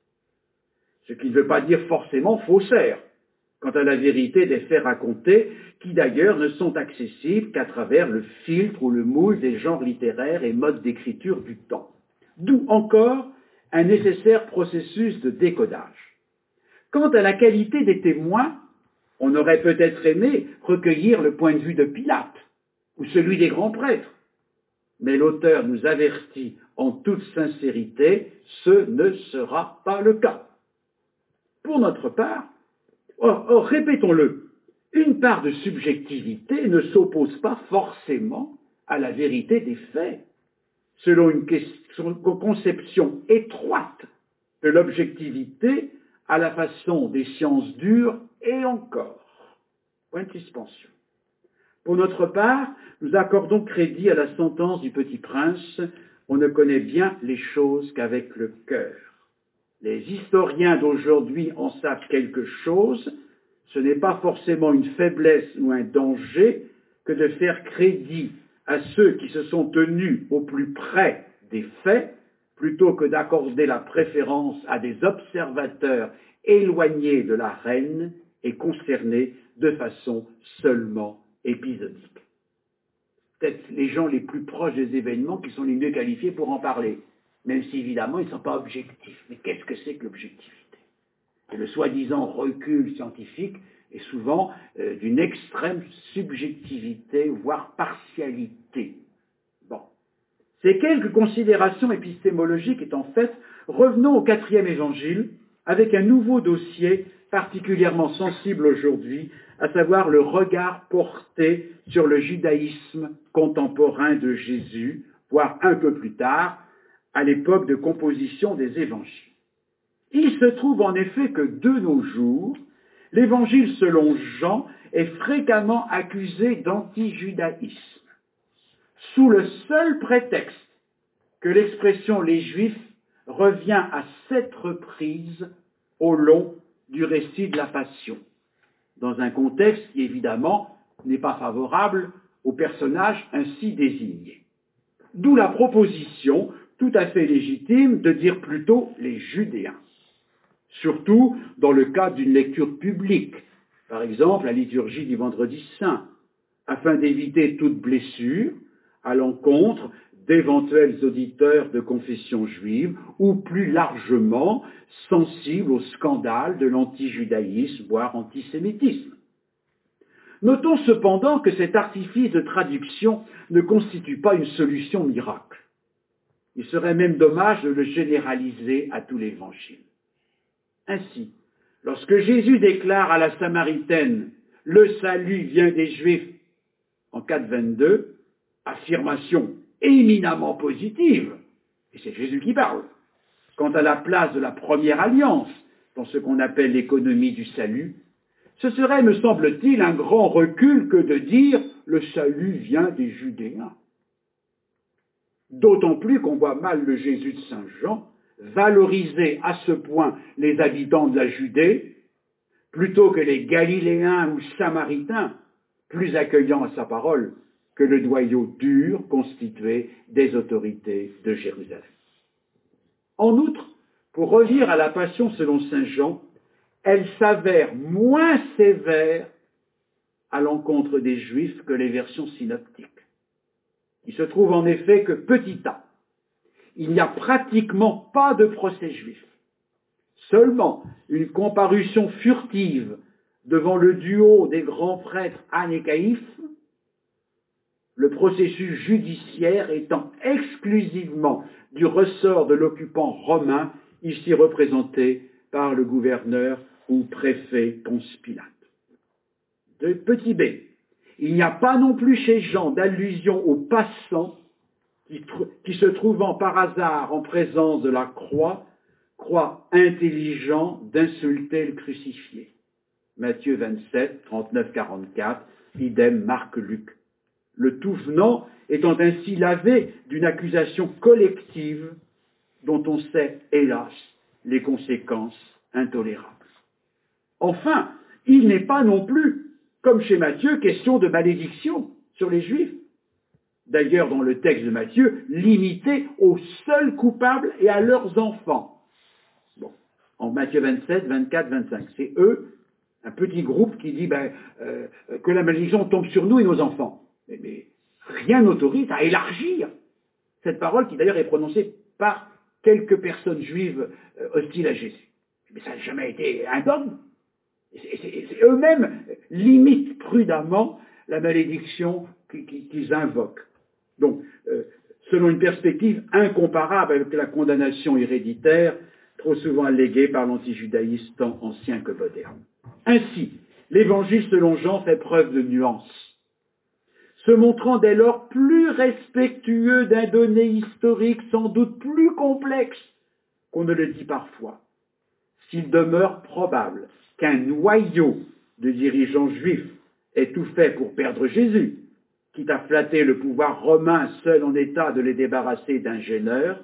Ce qui ne veut pas dire forcément faussaires, quant à la vérité des faits racontés, qui d'ailleurs ne sont accessibles qu'à travers le filtre ou le moule des genres littéraires et modes d'écriture du temps. D'où encore un nécessaire processus de décodage. Quant à la qualité des témoins, on aurait peut-être aimé recueillir le point de vue de Pilate ou celui des grands prêtres. Mais l'auteur nous avertit en toute sincérité, ce ne sera pas le cas. Pour notre part, or, or répétons-le, une part de subjectivité ne s'oppose pas forcément à la vérité des faits, selon une question, conception étroite de l'objectivité à la façon des sciences dures et encore. Point de suspension. Pour notre part, nous accordons crédit à la sentence du Petit Prince, on ne connaît bien les choses qu'avec le cœur. Les historiens d'aujourd'hui en savent quelque chose, ce n'est pas forcément une faiblesse ou un danger que de faire crédit à ceux qui se sont tenus au plus près des faits, plutôt que d'accorder la préférence à des observateurs éloignés de la reine et concernés de façon seulement épisodique. Peut-être les gens les plus proches des événements qui sont les mieux qualifiés pour en parler, même si évidemment ils ne sont pas objectifs. Mais qu'est-ce que c'est que l'objectivité? Et le soi-disant recul scientifique est souvent euh, d'une extrême subjectivité, voire partialité. Bon. Ces quelques considérations épistémologiques étant faites, revenons au quatrième évangile avec un nouveau dossier particulièrement sensible aujourd'hui, à savoir le regard porté sur le judaïsme contemporain de Jésus, voire un peu plus tard, à l'époque de composition des évangiles. Il se trouve en effet que de nos jours, l'évangile selon Jean est fréquemment accusé d'antijudaïsme, sous le seul prétexte que l'expression les Juifs revient à sept reprises au long du récit de la Passion, dans un contexte qui évidemment n'est pas favorable aux personnages ainsi désignés. D'où la proposition tout à fait légitime de dire plutôt les Judéens, surtout dans le cadre d'une lecture publique, par exemple la liturgie du Vendredi Saint, afin d'éviter toute blessure à l'encontre d'éventuels auditeurs de confession juive ou plus largement sensibles au scandale de l'antijudaïsme, voire antisémitisme. Notons cependant que cet artifice de traduction ne constitue pas une solution miracle. Il serait même dommage de le généraliser à tout l'Évangile. Ainsi, lorsque Jésus déclare à la Samaritaine « Le salut vient des Juifs » en quatre vingt-deux, affirmation éminemment positive, et c'est Jésus qui parle, quant à la place de la première alliance dans ce qu'on appelle l'économie du salut, ce serait, me semble-t-il, un grand recul que de dire « le salut vient des Judéens ». D'autant plus qu'on voit mal le Jésus de Saint Jean valoriser à ce point les habitants de la Judée, plutôt que les Galiléens ou Samaritains, plus accueillants à sa parole que le noyau dur constitué des autorités de Jérusalem. En outre, pour revenir à la Passion selon saint Jean, elle s'avère moins sévère à l'encontre des Juifs que les versions synoptiques. Il se trouve en effet que, petit a, il n'y a pratiquement pas de procès juif. Seulement une comparution furtive devant le duo des grands prêtres Anne et Caïphe, le processus judiciaire étant exclusivement du ressort de l'occupant romain, ici représenté par le gouverneur ou préfet Ponce Pilate. De tiré petit b. Il n'y a pas non plus chez Jean d'allusion aux passants qui, qui, se trouvant par hasard en présence de la croix, croient intelligent d'insulter le crucifié. Matthieu vingt-sept, trente-neuf, quarante-quatre, idem Marc, Luc. Le tout venant étant ainsi lavé d'une accusation collective dont on sait, hélas, les conséquences intolérables. Enfin, il n'est pas non plus, comme chez Matthieu, question de malédiction sur les Juifs. D'ailleurs, dans le texte de Matthieu, limité aux seuls coupables et à leurs enfants. Bon, en Matthieu vingt-sept, vingt-quatre, vingt-cinq, c'est eux, un petit groupe qui dit ben, euh, que la malédiction tombe sur nous et nos enfants. Mais, mais rien n'autorise à élargir cette parole qui d'ailleurs est prononcée par quelques personnes juives euh, hostiles à Jésus. Mais ça n'a jamais été un dogme. C'est, c'est, c'est eux-mêmes limitent prudemment la malédiction qu'ils, qu'ils invoquent. Donc, euh, selon une perspective incomparable avec la condamnation héréditaire, trop souvent alléguée par l'antijudaïsme tant ancien que moderne. Ainsi, l'évangile selon Jean fait preuve de nuance, se montrant dès lors plus respectueux d'un donné historique sans doute plus complexe qu'on ne le dit parfois. S'il demeure probable qu'un noyau de dirigeants juifs ait tout fait pour perdre Jésus, quitte à flatter le pouvoir romain seul en état de les débarrasser d'un gêneur,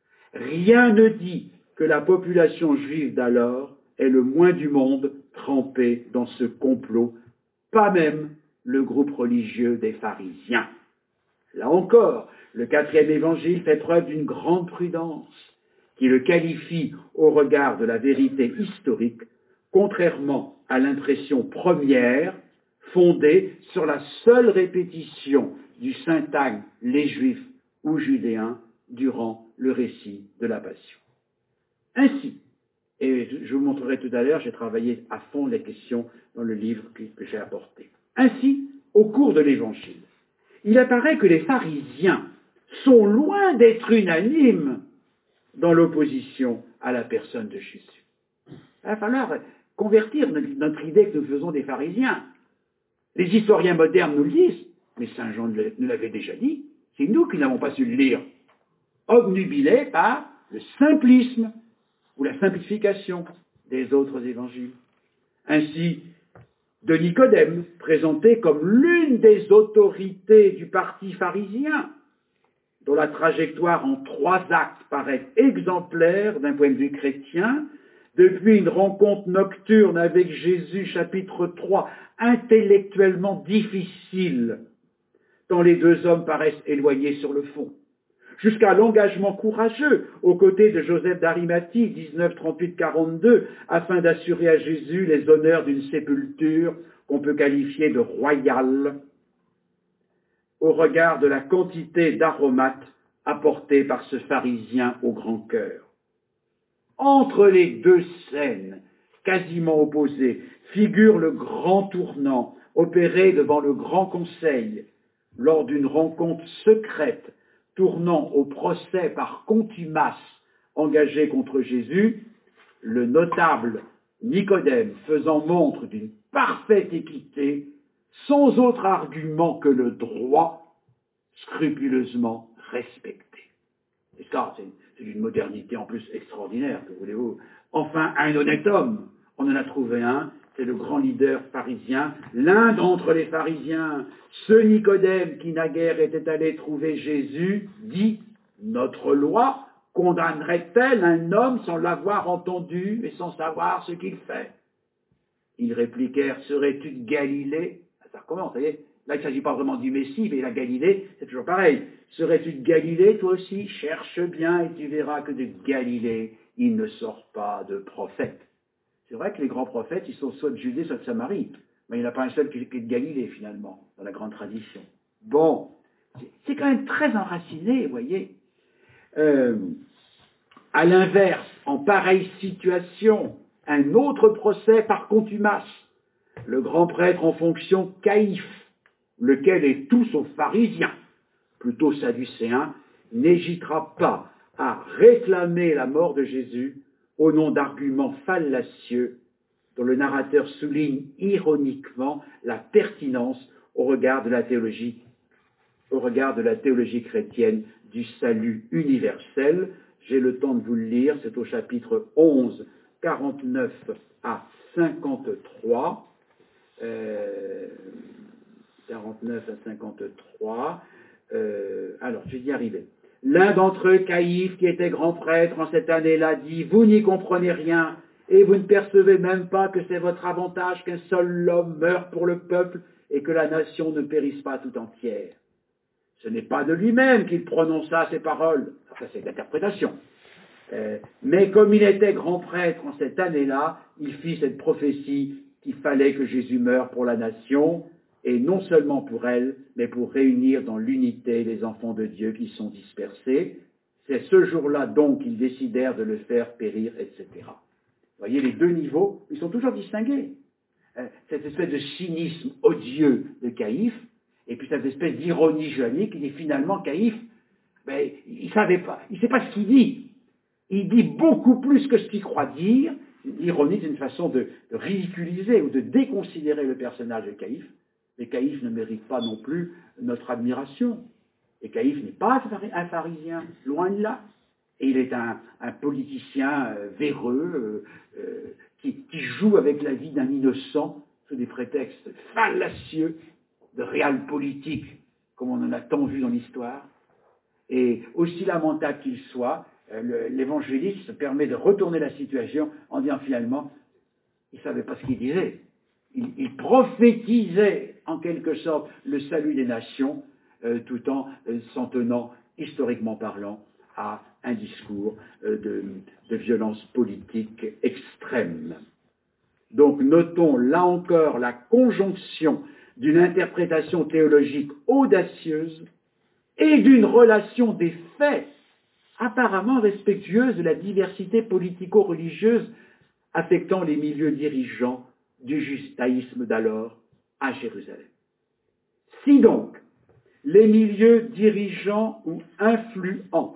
rien ne dit que la population juive d'alors est le moins du monde trempée dans ce complot, pas même le groupe religieux des pharisiens. Là encore, le quatrième évangile fait preuve d'une grande prudence, qui le qualifie au regard de la vérité historique, contrairement à l'impression première, fondée sur la seule répétition du syntagme « les Juifs » ou « Judéens » durant le récit de la Passion. Ainsi, et je vous montrerai tout à l'heure, j'ai travaillé à fond les questions dans le livre que, que j'ai apporté. Ainsi, au cours de l'Évangile, il apparaît que les pharisiens sont loin d'être unanimes dans l'opposition à la personne de Jésus. Il va falloir convertir notre idée que nous faisons des pharisiens. Les historiens modernes nous le disent, mais Saint Jean nous l'avait déjà dit, c'est nous qui n'avons pas su le lire, obnubilés par le simplisme ou la simplification des autres évangiles. Ainsi, de Nicodème, présenté comme l'une des autorités du parti pharisien, dont la trajectoire en trois actes paraît exemplaire d'un point de vue chrétien, depuis une rencontre nocturne avec Jésus, chapitre trois, intellectuellement difficile, tant les deux hommes paraissent éloignés sur le fond, jusqu'à l'engagement courageux aux côtés de Joseph d'Arimathie, dix-neuf, trente-huit, quarante-deux, afin d'assurer à Jésus les honneurs d'une sépulture qu'on peut qualifier de royale, au regard de la quantité d'aromates apportés par ce pharisien au grand cœur. Entre les deux scènes, quasiment opposées, figure le grand tournant opéré devant le grand conseil, lors d'une rencontre secrète tournant au procès par contumace engagé contre Jésus, le notable Nicodème faisant montre d'une parfaite équité, sans autre argument que le droit, scrupuleusement respecté. Et ça, c'est, c'est une modernité en plus extraordinaire, que voulez-vous. Enfin, un honnête homme, on en a trouvé un, c'est le grand leader pharisien, l'un d'entre les pharisiens, ce Nicodème qui naguère était allé trouver Jésus, dit « Notre loi condamnerait-elle un homme sans l'avoir entendu et sans savoir ce qu'il fait ?» Ils répliquèrent « Serais-tu de Galilée ?» Ça recommence, vous voyez. Là, il ne s'agit pas vraiment du Messie, mais la Galilée, c'est toujours pareil. « Serais-tu de Galilée, toi aussi ? Cherche bien et tu verras que de Galilée, il ne sort pas de prophète. » C'est vrai que les grands prophètes, ils sont soit de Judée, soit de Samarie. Mais il n'y en a pas un seul qui est de Galilée, finalement, dans la grande tradition. Bon, c'est quand même très enraciné, vous voyez. Euh, à l'inverse, en pareille situation, un autre procès par contumace. Le grand prêtre en fonction Caïphe, lequel est tout sauf pharisien, plutôt sadducéen, n'hésitera pas à réclamer la mort de Jésus au nom d'arguments fallacieux dont le narrateur souligne ironiquement la pertinence au regard de la théologie, au regard de la théologie chrétienne du salut universel. J'ai le temps de vous le lire, c'est au chapitre onze, quarante-neuf à cinquante-trois. Euh, quarante-neuf à cinquante-trois. Euh, alors, je vais y arriver. L'un d'entre eux, Caïphe, qui était grand prêtre en cette année-là, dit « Vous n'y comprenez rien, et vous ne percevez même pas que c'est votre avantage qu'un seul homme meure pour le peuple et que la nation ne périsse pas tout entière. Ce n'est pas de lui-même qu'il prononça ces paroles. » Enfin, c'est l'interprétation. Euh, mais comme il était grand prêtre en cette année-là, il fit cette prophétie qu'il fallait que Jésus meure pour la nation, et non seulement pour elle, mais pour réunir dans l'unité les enfants de Dieu qui sont dispersés. C'est ce jour-là donc qu'ils décidèrent de le faire périr, et cetera. Vous voyez, les deux niveaux, ils sont toujours distingués. Euh, cette espèce de cynisme odieux de Caïphe, et puis cette espèce d'ironie joannique, qui dit finalement Caïphe, ben, il savait pas, il ne sait pas ce qu'il dit. Il dit beaucoup plus que ce qu'il croit dire. L'ironie, c'est une façon de, de ridiculiser ou de déconsidérer le personnage de Caïphe. Mais Caïphe ne mérite pas non plus notre admiration. Et Caïphe n'est pas un pharisien, loin de là. Et il est un, un politicien euh, véreux, euh, euh, qui, qui joue avec la vie d'un innocent sous des prétextes fallacieux de réel politique, comme on en a tant vu dans l'histoire. Et aussi lamentable qu'il soit, euh, le, l'évangéliste se permet de retourner la situation en disant finalement, il ne savait pas ce qu'il disait. Il, il prophétisait en quelque sorte le salut des nations, euh, tout en euh, s'en tenant, historiquement parlant, à un discours euh, de, de violence politique extrême. Donc notons là encore la conjonction d'une interprétation théologique audacieuse et d'une relation des faits apparemment respectueuse de la diversité politico-religieuse affectant les milieux dirigeants du judaïsme d'alors à Jérusalem. Si donc les milieux dirigeants ou influents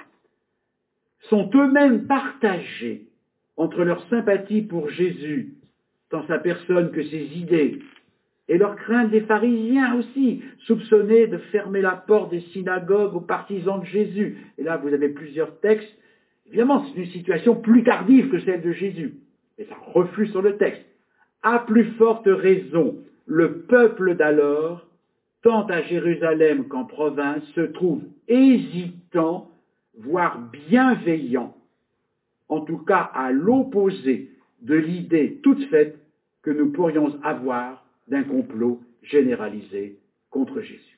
sont eux-mêmes partagés entre leur sympathie pour Jésus, tant sa personne que ses idées, et leur crainte des pharisiens aussi, soupçonnés de fermer la porte des synagogues aux partisans de Jésus. Et là, vous avez plusieurs textes. Évidemment, c'est une situation plus tardive que celle de Jésus. Et ça reflue sur le texte. À plus forte raison, le peuple d'alors, tant à Jérusalem qu'en province, se trouve hésitant, voire bienveillant, en tout cas à l'opposé de l'idée toute faite que nous pourrions avoir d'un complot généralisé contre Jésus.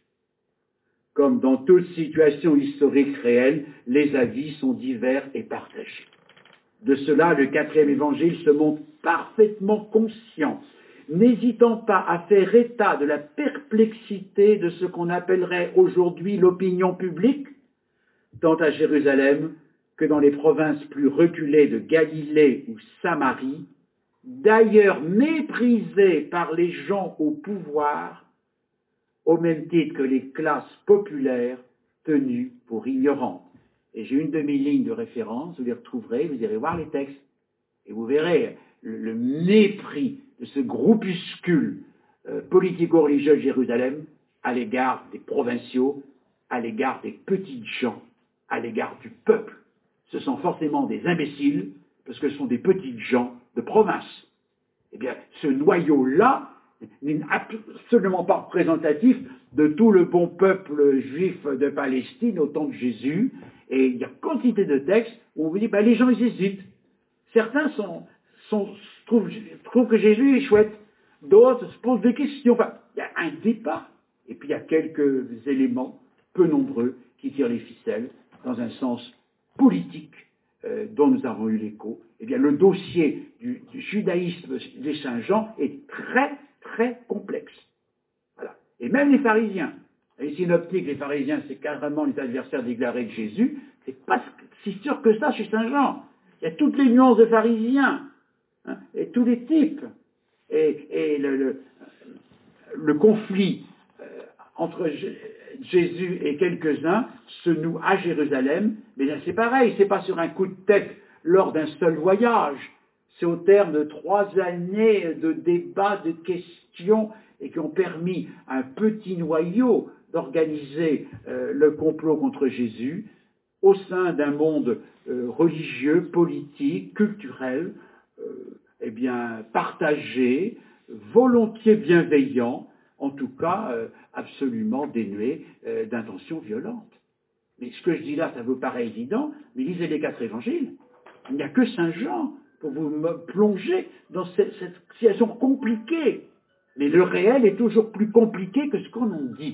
Comme dans toute situation historique réelle, les avis sont divers et partagés. De cela, le quatrième évangile se montre parfaitement conscient, n'hésitant pas à faire état de la perplexité de ce qu'on appellerait aujourd'hui l'opinion publique, tant à Jérusalem que dans les provinces plus reculées de Galilée ou Samarie, d'ailleurs méprisés par les gens au pouvoir, au même titre que les classes populaires tenues pour ignorantes. Et j'ai une demi-ligne de référence, vous les retrouverez, vous irez voir les textes, et vous verrez le, le mépris de ce groupuscule euh, politico-religieux de Jérusalem à l'égard des provinciaux, à l'égard des petites gens, à l'égard du peuple. Ce sont forcément des imbéciles, parce que ce sont des petites gens de province. Eh bien, ce noyau-là n'est absolument pas représentatif de tout le bon peuple juif de Palestine au temps de Jésus. Et il y a quantité de textes où on vous dit, ben, les gens ils hésitent. Certains sont, sont, trouvent, trouvent que Jésus est chouette. D'autres se posent des questions. Enfin, il y a un débat. Et puis il y a quelques éléments, peu nombreux, qui tirent les ficelles dans un sens politique euh, dont nous avons eu l'écho. Eh bien, le dossier du, du judaïsme des Saint-Jean est très, très complexe. Voilà. Et même les pharisiens, les synoptiques, les pharisiens, c'est carrément les adversaires déclarés de Jésus, c'est pas si sûr que ça chez Saint-Jean. Il y a toutes les nuances de pharisiens, hein, et tous les types. Et, et le, le, le conflit euh, entre Jésus et quelques-uns se noue à Jérusalem, mais là c'est pareil, c'est pas sur un coup de tête lors d'un seul voyage, C'est au terme de trois années de débats, de questions, et qui ont permis à un petit noyau d'organiser euh, le complot contre Jésus au sein d'un monde euh, religieux, politique, culturel, euh, eh bien, partagé, volontiers bienveillant, en tout cas euh, absolument dénué euh, d'intentions violentes. Mais ce que je dis là, ça vous paraît évident, mais lisez les quatre évangiles. Il n'y a que Saint Jean pour vous plonger dans cette, cette situation compliquée. Mais le réel est toujours plus compliqué que ce qu'on en dit.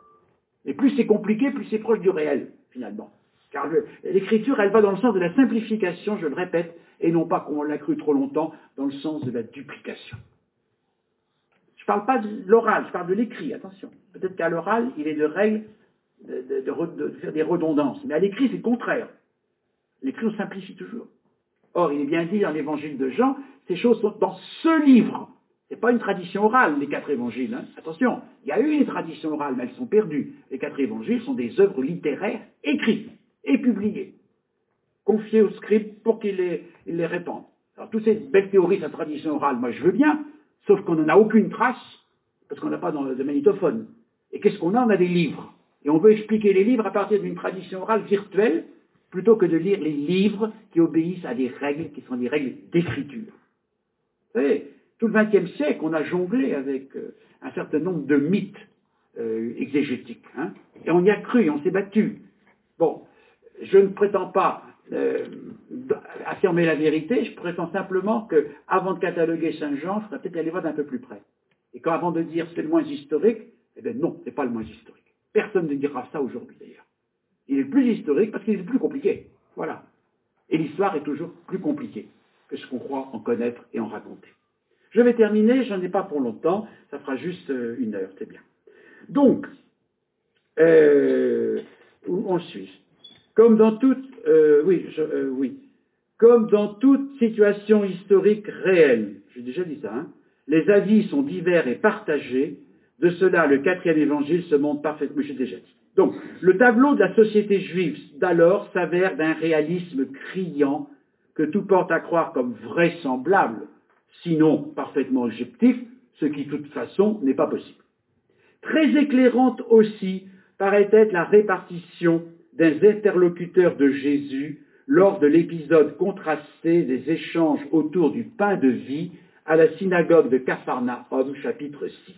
Et plus c'est compliqué, plus c'est proche du réel, finalement. Car le, l'écriture, elle va dans le sens de la simplification, je le répète, et non pas, comme on l'a cru trop longtemps, dans le sens de la duplication. Je ne parle pas de l'oral, je parle de l'écrit, attention. Peut-être qu'à l'oral, il est de règle de, de, de, de faire des redondances. Mais à l'écrit, c'est le contraire. L'écrit, on simplifie toujours. Or, il est bien dit dans l'évangile de Jean, ces choses sont dans ce livre. Ce n'est pas une tradition orale, les quatre évangiles. Hein. Attention, il y a eu des traditions orales, mais elles sont perdues. Les quatre évangiles sont des œuvres littéraires écrites et publiées, confiées aux scribes pour qu'ils les, ils les répandent. Alors, toutes ces belles théories de la tradition orale, moi je veux bien, sauf qu'on n'en a aucune trace, parce qu'on n'a pas dans, de magnétophone. Et qu'est-ce qu'on a? On a des livres. Et on veut expliquer les livres à partir d'une tradition orale virtuelle, plutôt que de lire les livres qui obéissent à des règles qui sont des règles d'écriture. Vous savez, tout le vingtième siècle, on a jonglé avec euh, un certain nombre de mythes euh, exégétiques. Hein, et on y a cru, on s'est battu. Bon, je ne prétends pas euh, affirmer la vérité, je prétends simplement qu'avant de cataloguer Saint Jean, il faudrait peut-être aller voir d'un peu plus près. Et quand avant de dire c'est le moins historique, eh bien non, c'est pas le moins historique. Personne ne dira ça aujourd'hui d'ailleurs. Il est le plus historique parce qu'il est le plus compliqué. Voilà. Et l'histoire est toujours plus compliquée que ce qu'on croit en connaître et en raconter. Je vais terminer, j'en ai pas pour longtemps, ça fera juste une heure, c'est bien. Donc, euh, où on suit. Comme dans toute, euh, oui, je, euh, oui, comme dans toute situation historique réelle, j'ai déjà dit ça, hein, les avis sont divers et partagés. De cela, le quatrième évangile se montre parfaitement, j'ai déjà dit. Donc, le tableau de la société juive d'alors s'avère d'un réalisme criant que tout porte à croire comme vraisemblable, sinon parfaitement objectif, ce qui, de toute façon, n'est pas possible. Très éclairante aussi paraît être la répartition des interlocuteurs de Jésus lors de l'épisode contrasté des échanges autour du pain de vie à la synagogue de Capharnaüm, chapitre six.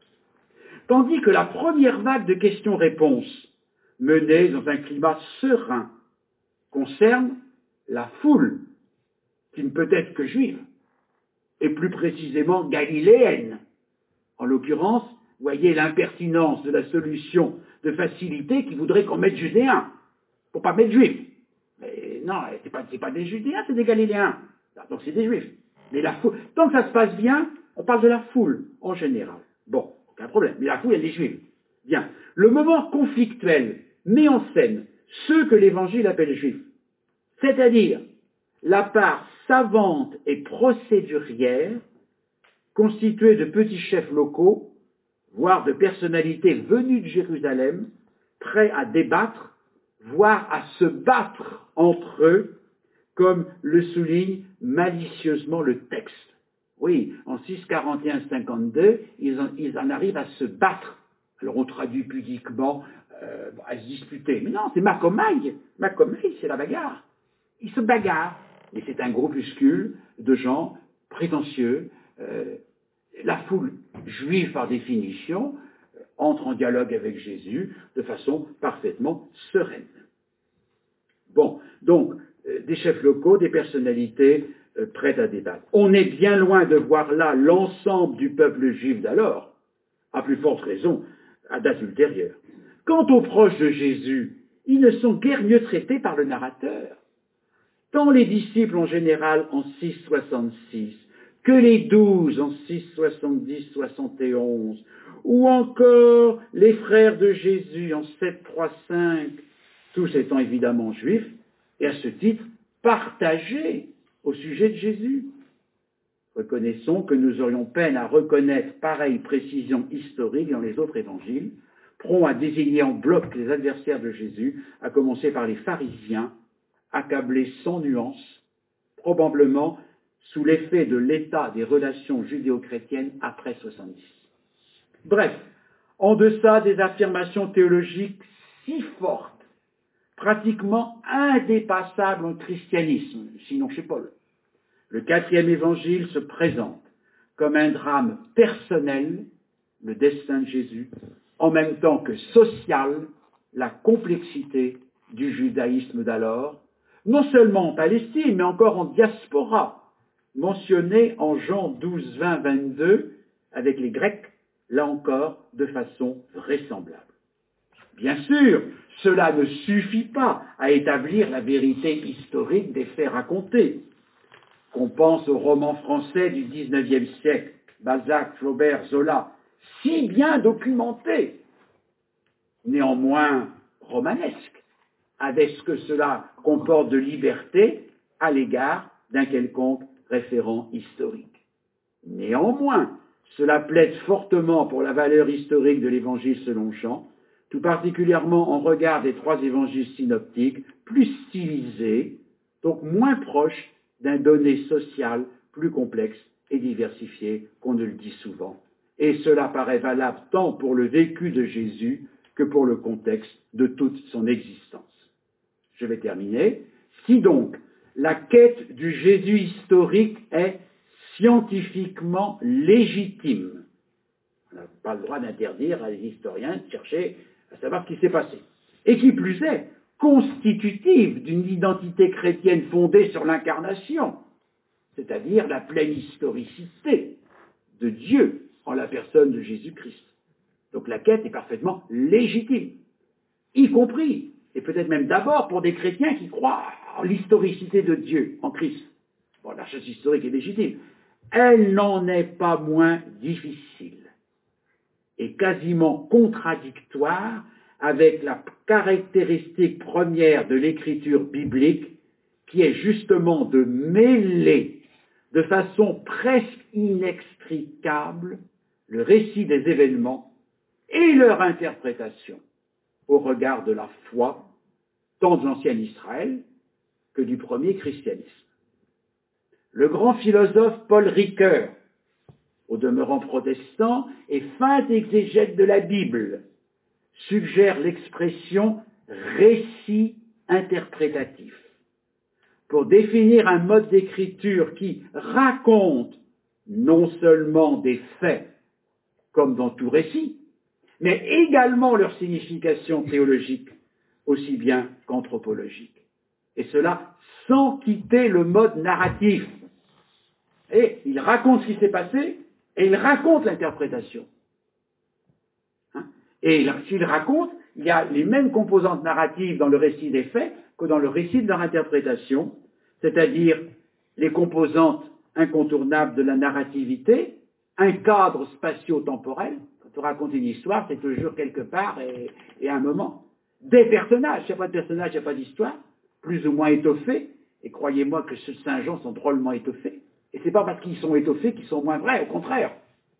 Tandis que la première vague de questions-réponses, menée dans un climat serein, concerne la foule, qui ne peut être que juive, et plus précisément galiléenne. En l'occurrence, voyez l'impertinence de la solution de facilité qui voudrait qu'on mette judéens, pour pas mettre juifs. Mais non, c'est pas, c'est pas des judéens, c'est des galiléens. Donc c'est des juifs. Mais la foule, tant que ça se passe bien, on parle de la foule, en général. Bon, aucun problème. Mais la foule, elle est juive. Bien. Le moment conflictuel met en scène ceux que l'Évangile appelle juifs. C'est-à-dire la part savante et procédurière constituée de petits chefs locaux, voire de personnalités venues de Jérusalem, prêts à débattre, voire à se battre entre eux, comme le souligne malicieusement le texte. Oui, en six quarante et un cinquante-deux, ils en, ils en arrivent à se battre. Alors on traduit pudiquement euh, à se disputer. Mais non, c'est Macomaï. Macomaï, c'est la bagarre. Ils se bagarrent. Et c'est un groupuscule de gens prétentieux. Euh, la foule juive, par définition, entre en dialogue avec Jésus de façon parfaitement sereine. Bon, donc, euh, des chefs locaux, des personnalités euh, prêtes à débattre. On est bien loin de voir là l'ensemble du peuple juif d'alors, à plus forte raison, à date ultérieure. Quant aux proches de Jésus, ils ne sont guère mieux traités par le narrateur. Tant les disciples en général en six soixante-six, que les douze en six soixante-dix soixante et onze, ou encore les frères de Jésus en sept trente-cinq, tous étant évidemment juifs, et à ce titre partagés au sujet de Jésus. Reconnaissons que nous aurions peine à reconnaître pareille précision historique dans les autres évangiles, prompts à désigner en bloc les adversaires de Jésus, à commencer par les pharisiens, accablés sans nuance, probablement sous l'effet de l'état des relations judéo-chrétiennes après soixante-dix. Bref, en deçà des affirmations théologiques si fortes, pratiquement indépassables en christianisme, sinon chez Paul, le quatrième évangile se présente comme un drame personnel, le destin de Jésus, en même temps que social, la complexité du judaïsme d'alors, non seulement en Palestine, mais encore en diaspora, mentionné en Jean douze, vingt, vingt-deux, avec les Grecs, là encore, de façon vraisemblable. Bien sûr, cela ne suffit pas à établir la vérité historique des faits racontés. Qu'on pense aux romans français du dix-neuvième siècle, Balzac, Flaubert, Zola, si bien documentés, néanmoins romanesques, avec ce que cela comporte de liberté à l'égard d'un quelconque référent historique. Néanmoins, cela plaide fortement pour la valeur historique de l'évangile selon Jean, tout particulièrement en regard des trois évangiles synoptiques, plus stylisés, donc moins proches d'un donné social plus complexe et diversifié qu'on ne le dit souvent. Et cela paraît valable tant pour le vécu de Jésus que pour le contexte de toute son existence. Je vais terminer. Si donc la quête du Jésus historique est scientifiquement légitime, on n'a pas le droit d'interdire à les historiens de chercher à savoir ce qui s'est passé, et qui plus est, constitutive d'une identité chrétienne fondée sur l'incarnation, c'est-à-dire la pleine historicité de Dieu en la personne de Jésus-Christ. Donc la quête est parfaitement légitime, y compris, et peut-être même d'abord pour des chrétiens qui croient en l'historicité de Dieu, en Christ. Bon, la chose historique est légitime. Elle n'en est pas moins difficile et quasiment contradictoire avec la caractéristique première de l'écriture biblique, qui est justement de mêler de façon presque inextricable le récit des événements et leur interprétation au regard de la foi, tant de l'ancien Israël que du premier christianisme. Le grand philosophe Paul Ricoeur, au demeurant protestant et fin exégète de la Bible, suggère l'expression récit interprétatif pour définir un mode d'écriture qui raconte non seulement des faits, comme dans tout récit, mais également leur signification théologique, aussi bien qu'anthropologique. Et cela sans quitter le mode narratif. Et il raconte ce qui s'est passé, et il raconte l'interprétation. Hein? Et s'il raconte, il y a les mêmes composantes narratives dans le récit des faits que dans le récit de leur interprétation, c'est-à-dire les composantes incontournables de la narrativité, un cadre spatio-temporel. Quand on raconte une histoire, c'est toujours quelque part et, et à un moment. Des personnages, il n'y a pas de personnage, il n'y a pas d'histoire, plus ou moins étoffés, et croyez-moi que ceux de Saint Jean sont drôlement étoffés. Et ce n'est pas parce qu'ils sont étoffés qu'ils sont moins vrais, au contraire.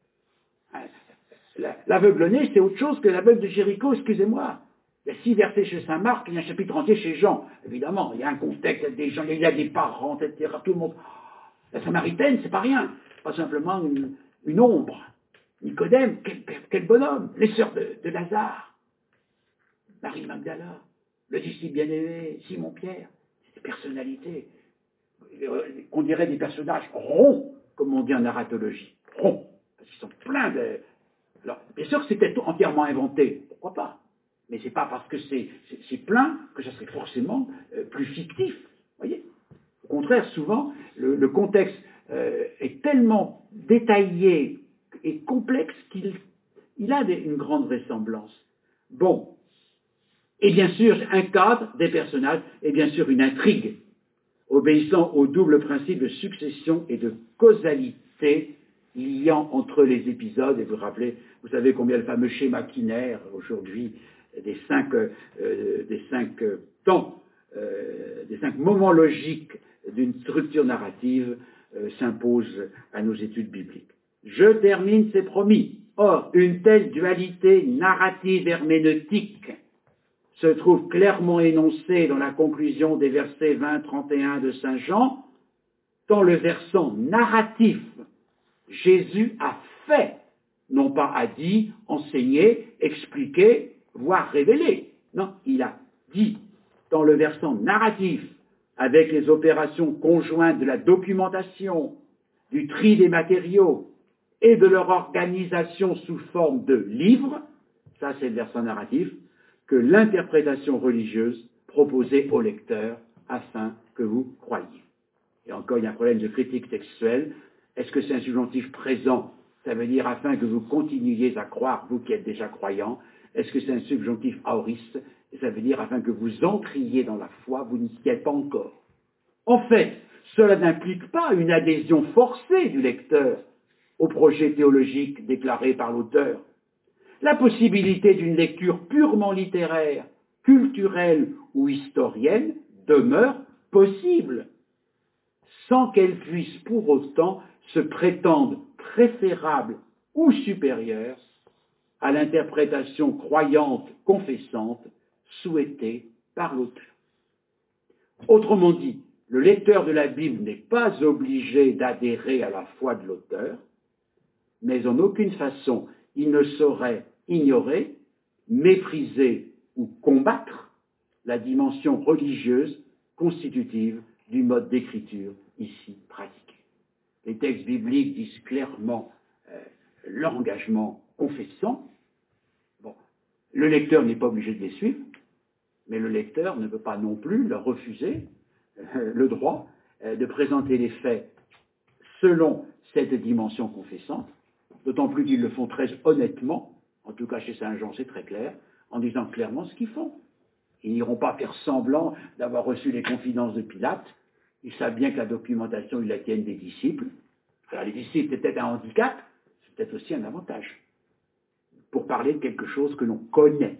L'aveugle-né, c'est autre chose que l'aveugle de Jéricho, excusez-moi. Il y a six versets chez Saint Marc, il y a un chapitre entier chez Jean. Évidemment, il y a un contexte, il y a des gens, il y a des parents, et cetera. Tout le monde. La Samaritaine, c'est pas rien. Pas simplement une, une ombre. Nicodème, quel, quel bonhomme. Les sœurs de, de Lazare. Marie Magdala. Le disciple bien-aimé, Simon-Pierre. Des personnalités. On dirait des personnages ronds, comme on dit en narratologie. Ronds. Parce qu'ils sont pleins de... Alors, bien sûr que c'était entièrement inventé. Pourquoi pas? Mais c'est pas parce que c'est, c'est, c'est plein que ça serait forcément euh, plus fictif. Voyez? Au contraire, souvent, le, le contexte euh, est tellement détaillé et complexe qu'il il a des, une grande ressemblance. Bon. Et bien sûr, un cadre, des personnages, et bien sûr une intrigue, obéissant au double principe de succession et de causalité liant entre les épisodes. Et vous vous rappelez, vous savez combien le fameux schéma Kiner, aujourd'hui, des cinq, euh, des cinq euh, temps, euh, des cinq moments logiques d'une structure narrative euh, s'impose à nos études bibliques. Je termine, c'est promis. Or, une telle dualité narrative herméneutique se trouve clairement énoncée dans la conclusion des versets vingt à trente et un de Saint Jean, dans le versant narratif, Jésus a fait, non pas a dit, enseigné, expliqué, voire révélé. Non, il a dit, dans le versant narratif, avec les opérations conjointes de la documentation, du tri des matériaux et de leur organisation sous forme de livres, ça c'est le versant narratif, que l'interprétation religieuse proposée au lecteur afin que vous croyiez. Et encore, il y a un problème de critique textuelle. Est-ce que c'est un subjonctif présent? Ça veut dire afin que vous continuiez à croire, vous qui êtes déjà croyants. Est-ce que c'est un subjonctif aoriste? Et ça veut dire afin que vous entriez dans la foi, vous n'y êtes pas encore. En fait, cela n'implique pas une adhésion forcée du lecteur au projet théologique déclaré par l'auteur. La possibilité d'une lecture purement littéraire, culturelle ou historienne demeure possible, sans qu'elle puisse pour autant se prétendre préférable ou supérieure à l'interprétation croyante, confessante, souhaitée par l'auteur. Autrement dit, le lecteur de la Bible n'est pas obligé d'adhérer à la foi de l'auteur, mais en aucune façon il ne saurait ignorer, mépriser ou combattre la dimension religieuse constitutive du mode d'écriture ici pratiqué. Les textes bibliques disent clairement euh, l'engagement confessant. Bon, le lecteur n'est pas obligé de les suivre, mais le lecteur ne peut pas non plus leur refuser euh, le droit euh, de présenter les faits selon cette dimension confessante, d'autant plus qu'ils le font très honnêtement, en tout cas chez Saint Jean c'est très clair, en disant clairement ce qu'ils font. Ils n'iront pas faire semblant d'avoir reçu les confidences de Pilate. Ils savent bien que la documentation, ils la tiennent des disciples. Alors les disciples, c'est peut-être un handicap, c'est peut-être aussi un avantage, pour parler de quelque chose que l'on connaît.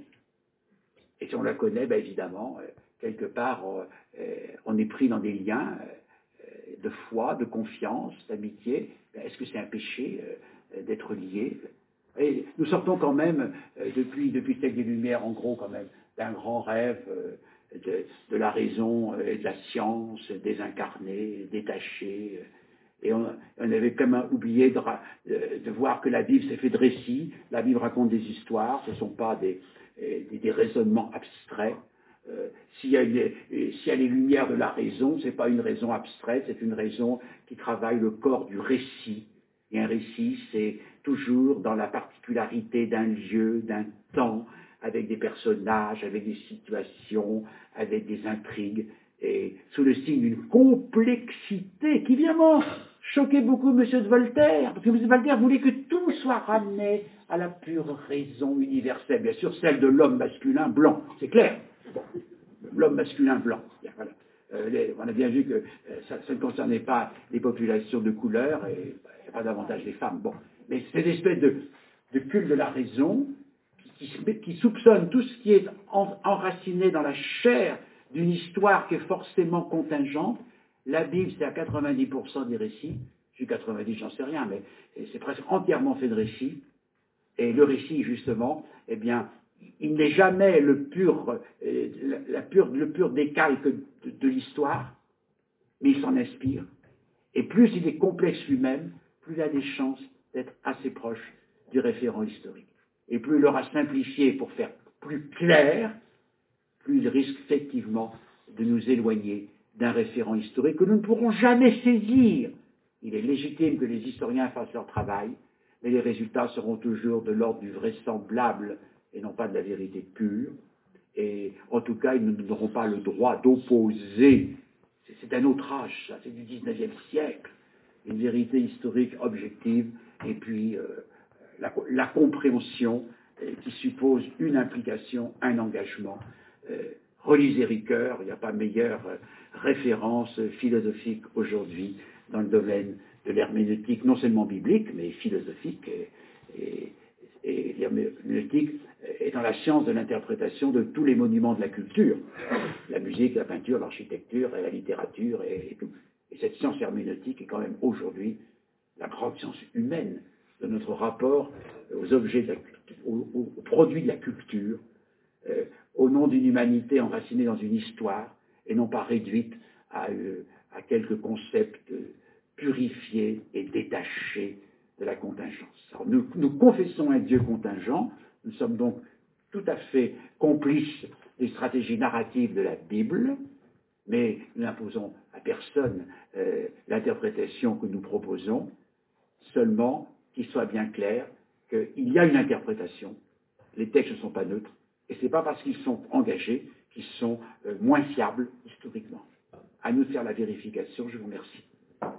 Et si on la connaît, ben évidemment, euh, quelque part, euh, on est pris dans des liens euh, de foi, de confiance, d'amitié. Ben, est-ce que c'est un péché euh, d'être lié? Et nous sortons quand même, euh, depuis, depuis le siècle des Lumières, en gros quand même, d'un grand rêve euh, de, de la raison et de la science, désincarnée, détachée. Et on, on avait quand même oublié de, de, de voir que la Bible s'est fait de récits. La Bible raconte des histoires, ce ne sont pas des, des, des raisonnements abstraits. Euh, s'il y a les, s'il y a les lumières de la raison, ce n'est pas une raison abstraite, c'est une raison qui travaille le corps du récit. Et un récit, c'est toujours dans la particularité d'un lieu, d'un temps, avec des personnages, avec des situations, avec des intrigues, et sous le signe d'une complexité qui, évidemment, choquait beaucoup M. de Voltaire, parce que M. de Voltaire voulait que tout soit ramené à la pure raison universelle, bien sûr celle de l'homme masculin blanc, c'est clair. Bon, l'homme masculin blanc, bien, voilà. Euh, les, on a bien vu que euh, ça, ça ne concernait pas les populations de couleur et bah, pas davantage les femmes. Bon, mais c'est une espèce de, de culte de la raison qui, qui, qui soupçonne tout ce qui est en, enraciné dans la chair d'une histoire qui est forcément contingente. La Bible, c'est à quatre-vingt-dix pour cent des récits. Je suis quatre-vingt-dix, j'en sais rien, mais c'est presque entièrement fait de récits. Et le récit, justement, eh bien, il n'est jamais le pur, euh, la, la pure, le pur décalque de, de l'histoire, mais il s'en inspire. Et plus il est complexe lui-même, plus il a des chances d'être assez proche du référent historique. Et plus il l'aura simplifié pour faire plus clair, plus il risque effectivement de nous éloigner d'un référent historique que nous ne pourrons jamais saisir. Il est légitime que les historiens fassent leur travail, mais les résultats seront toujours de l'ordre du vraisemblable et non pas de la vérité pure. Et en tout cas, ils n'auront pas le droit d'opposer, c'est un autre âge, ça, c'est du dix-neuvième siècle, une vérité historique objective, et puis euh, la, la compréhension euh, qui suppose une implication, un engagement. Euh, relisez Ricoeur, il n'y a pas meilleure euh, référence philosophique aujourd'hui dans le domaine de l'herméneutique, non seulement biblique, mais philosophique, et, et, et l'herméneutique est dans la science de l'interprétation de tous les monuments de la culture, la musique, la peinture, l'architecture, et la littérature, et, et tout. Et cette science herméneutique est quand même aujourd'hui la grande science humaine de notre rapport aux objets, de la, aux, aux produits de la culture, euh, au nom d'une humanité enracinée dans une histoire, et non pas réduite à, euh, à quelques concepts euh, purifié et détaché de la contingence. Alors nous, nous confessons un Dieu contingent, nous sommes donc tout à fait complices des stratégies narratives de la Bible, mais nous n'imposons à personne euh, l'interprétation que nous proposons, seulement qu'il soit bien clair qu'il y a une interprétation. Les textes ne sont pas neutres, et ce n'est pas parce qu'ils sont engagés qu'ils sont euh, moins fiables historiquement. À nous de faire la vérification. Je vous remercie.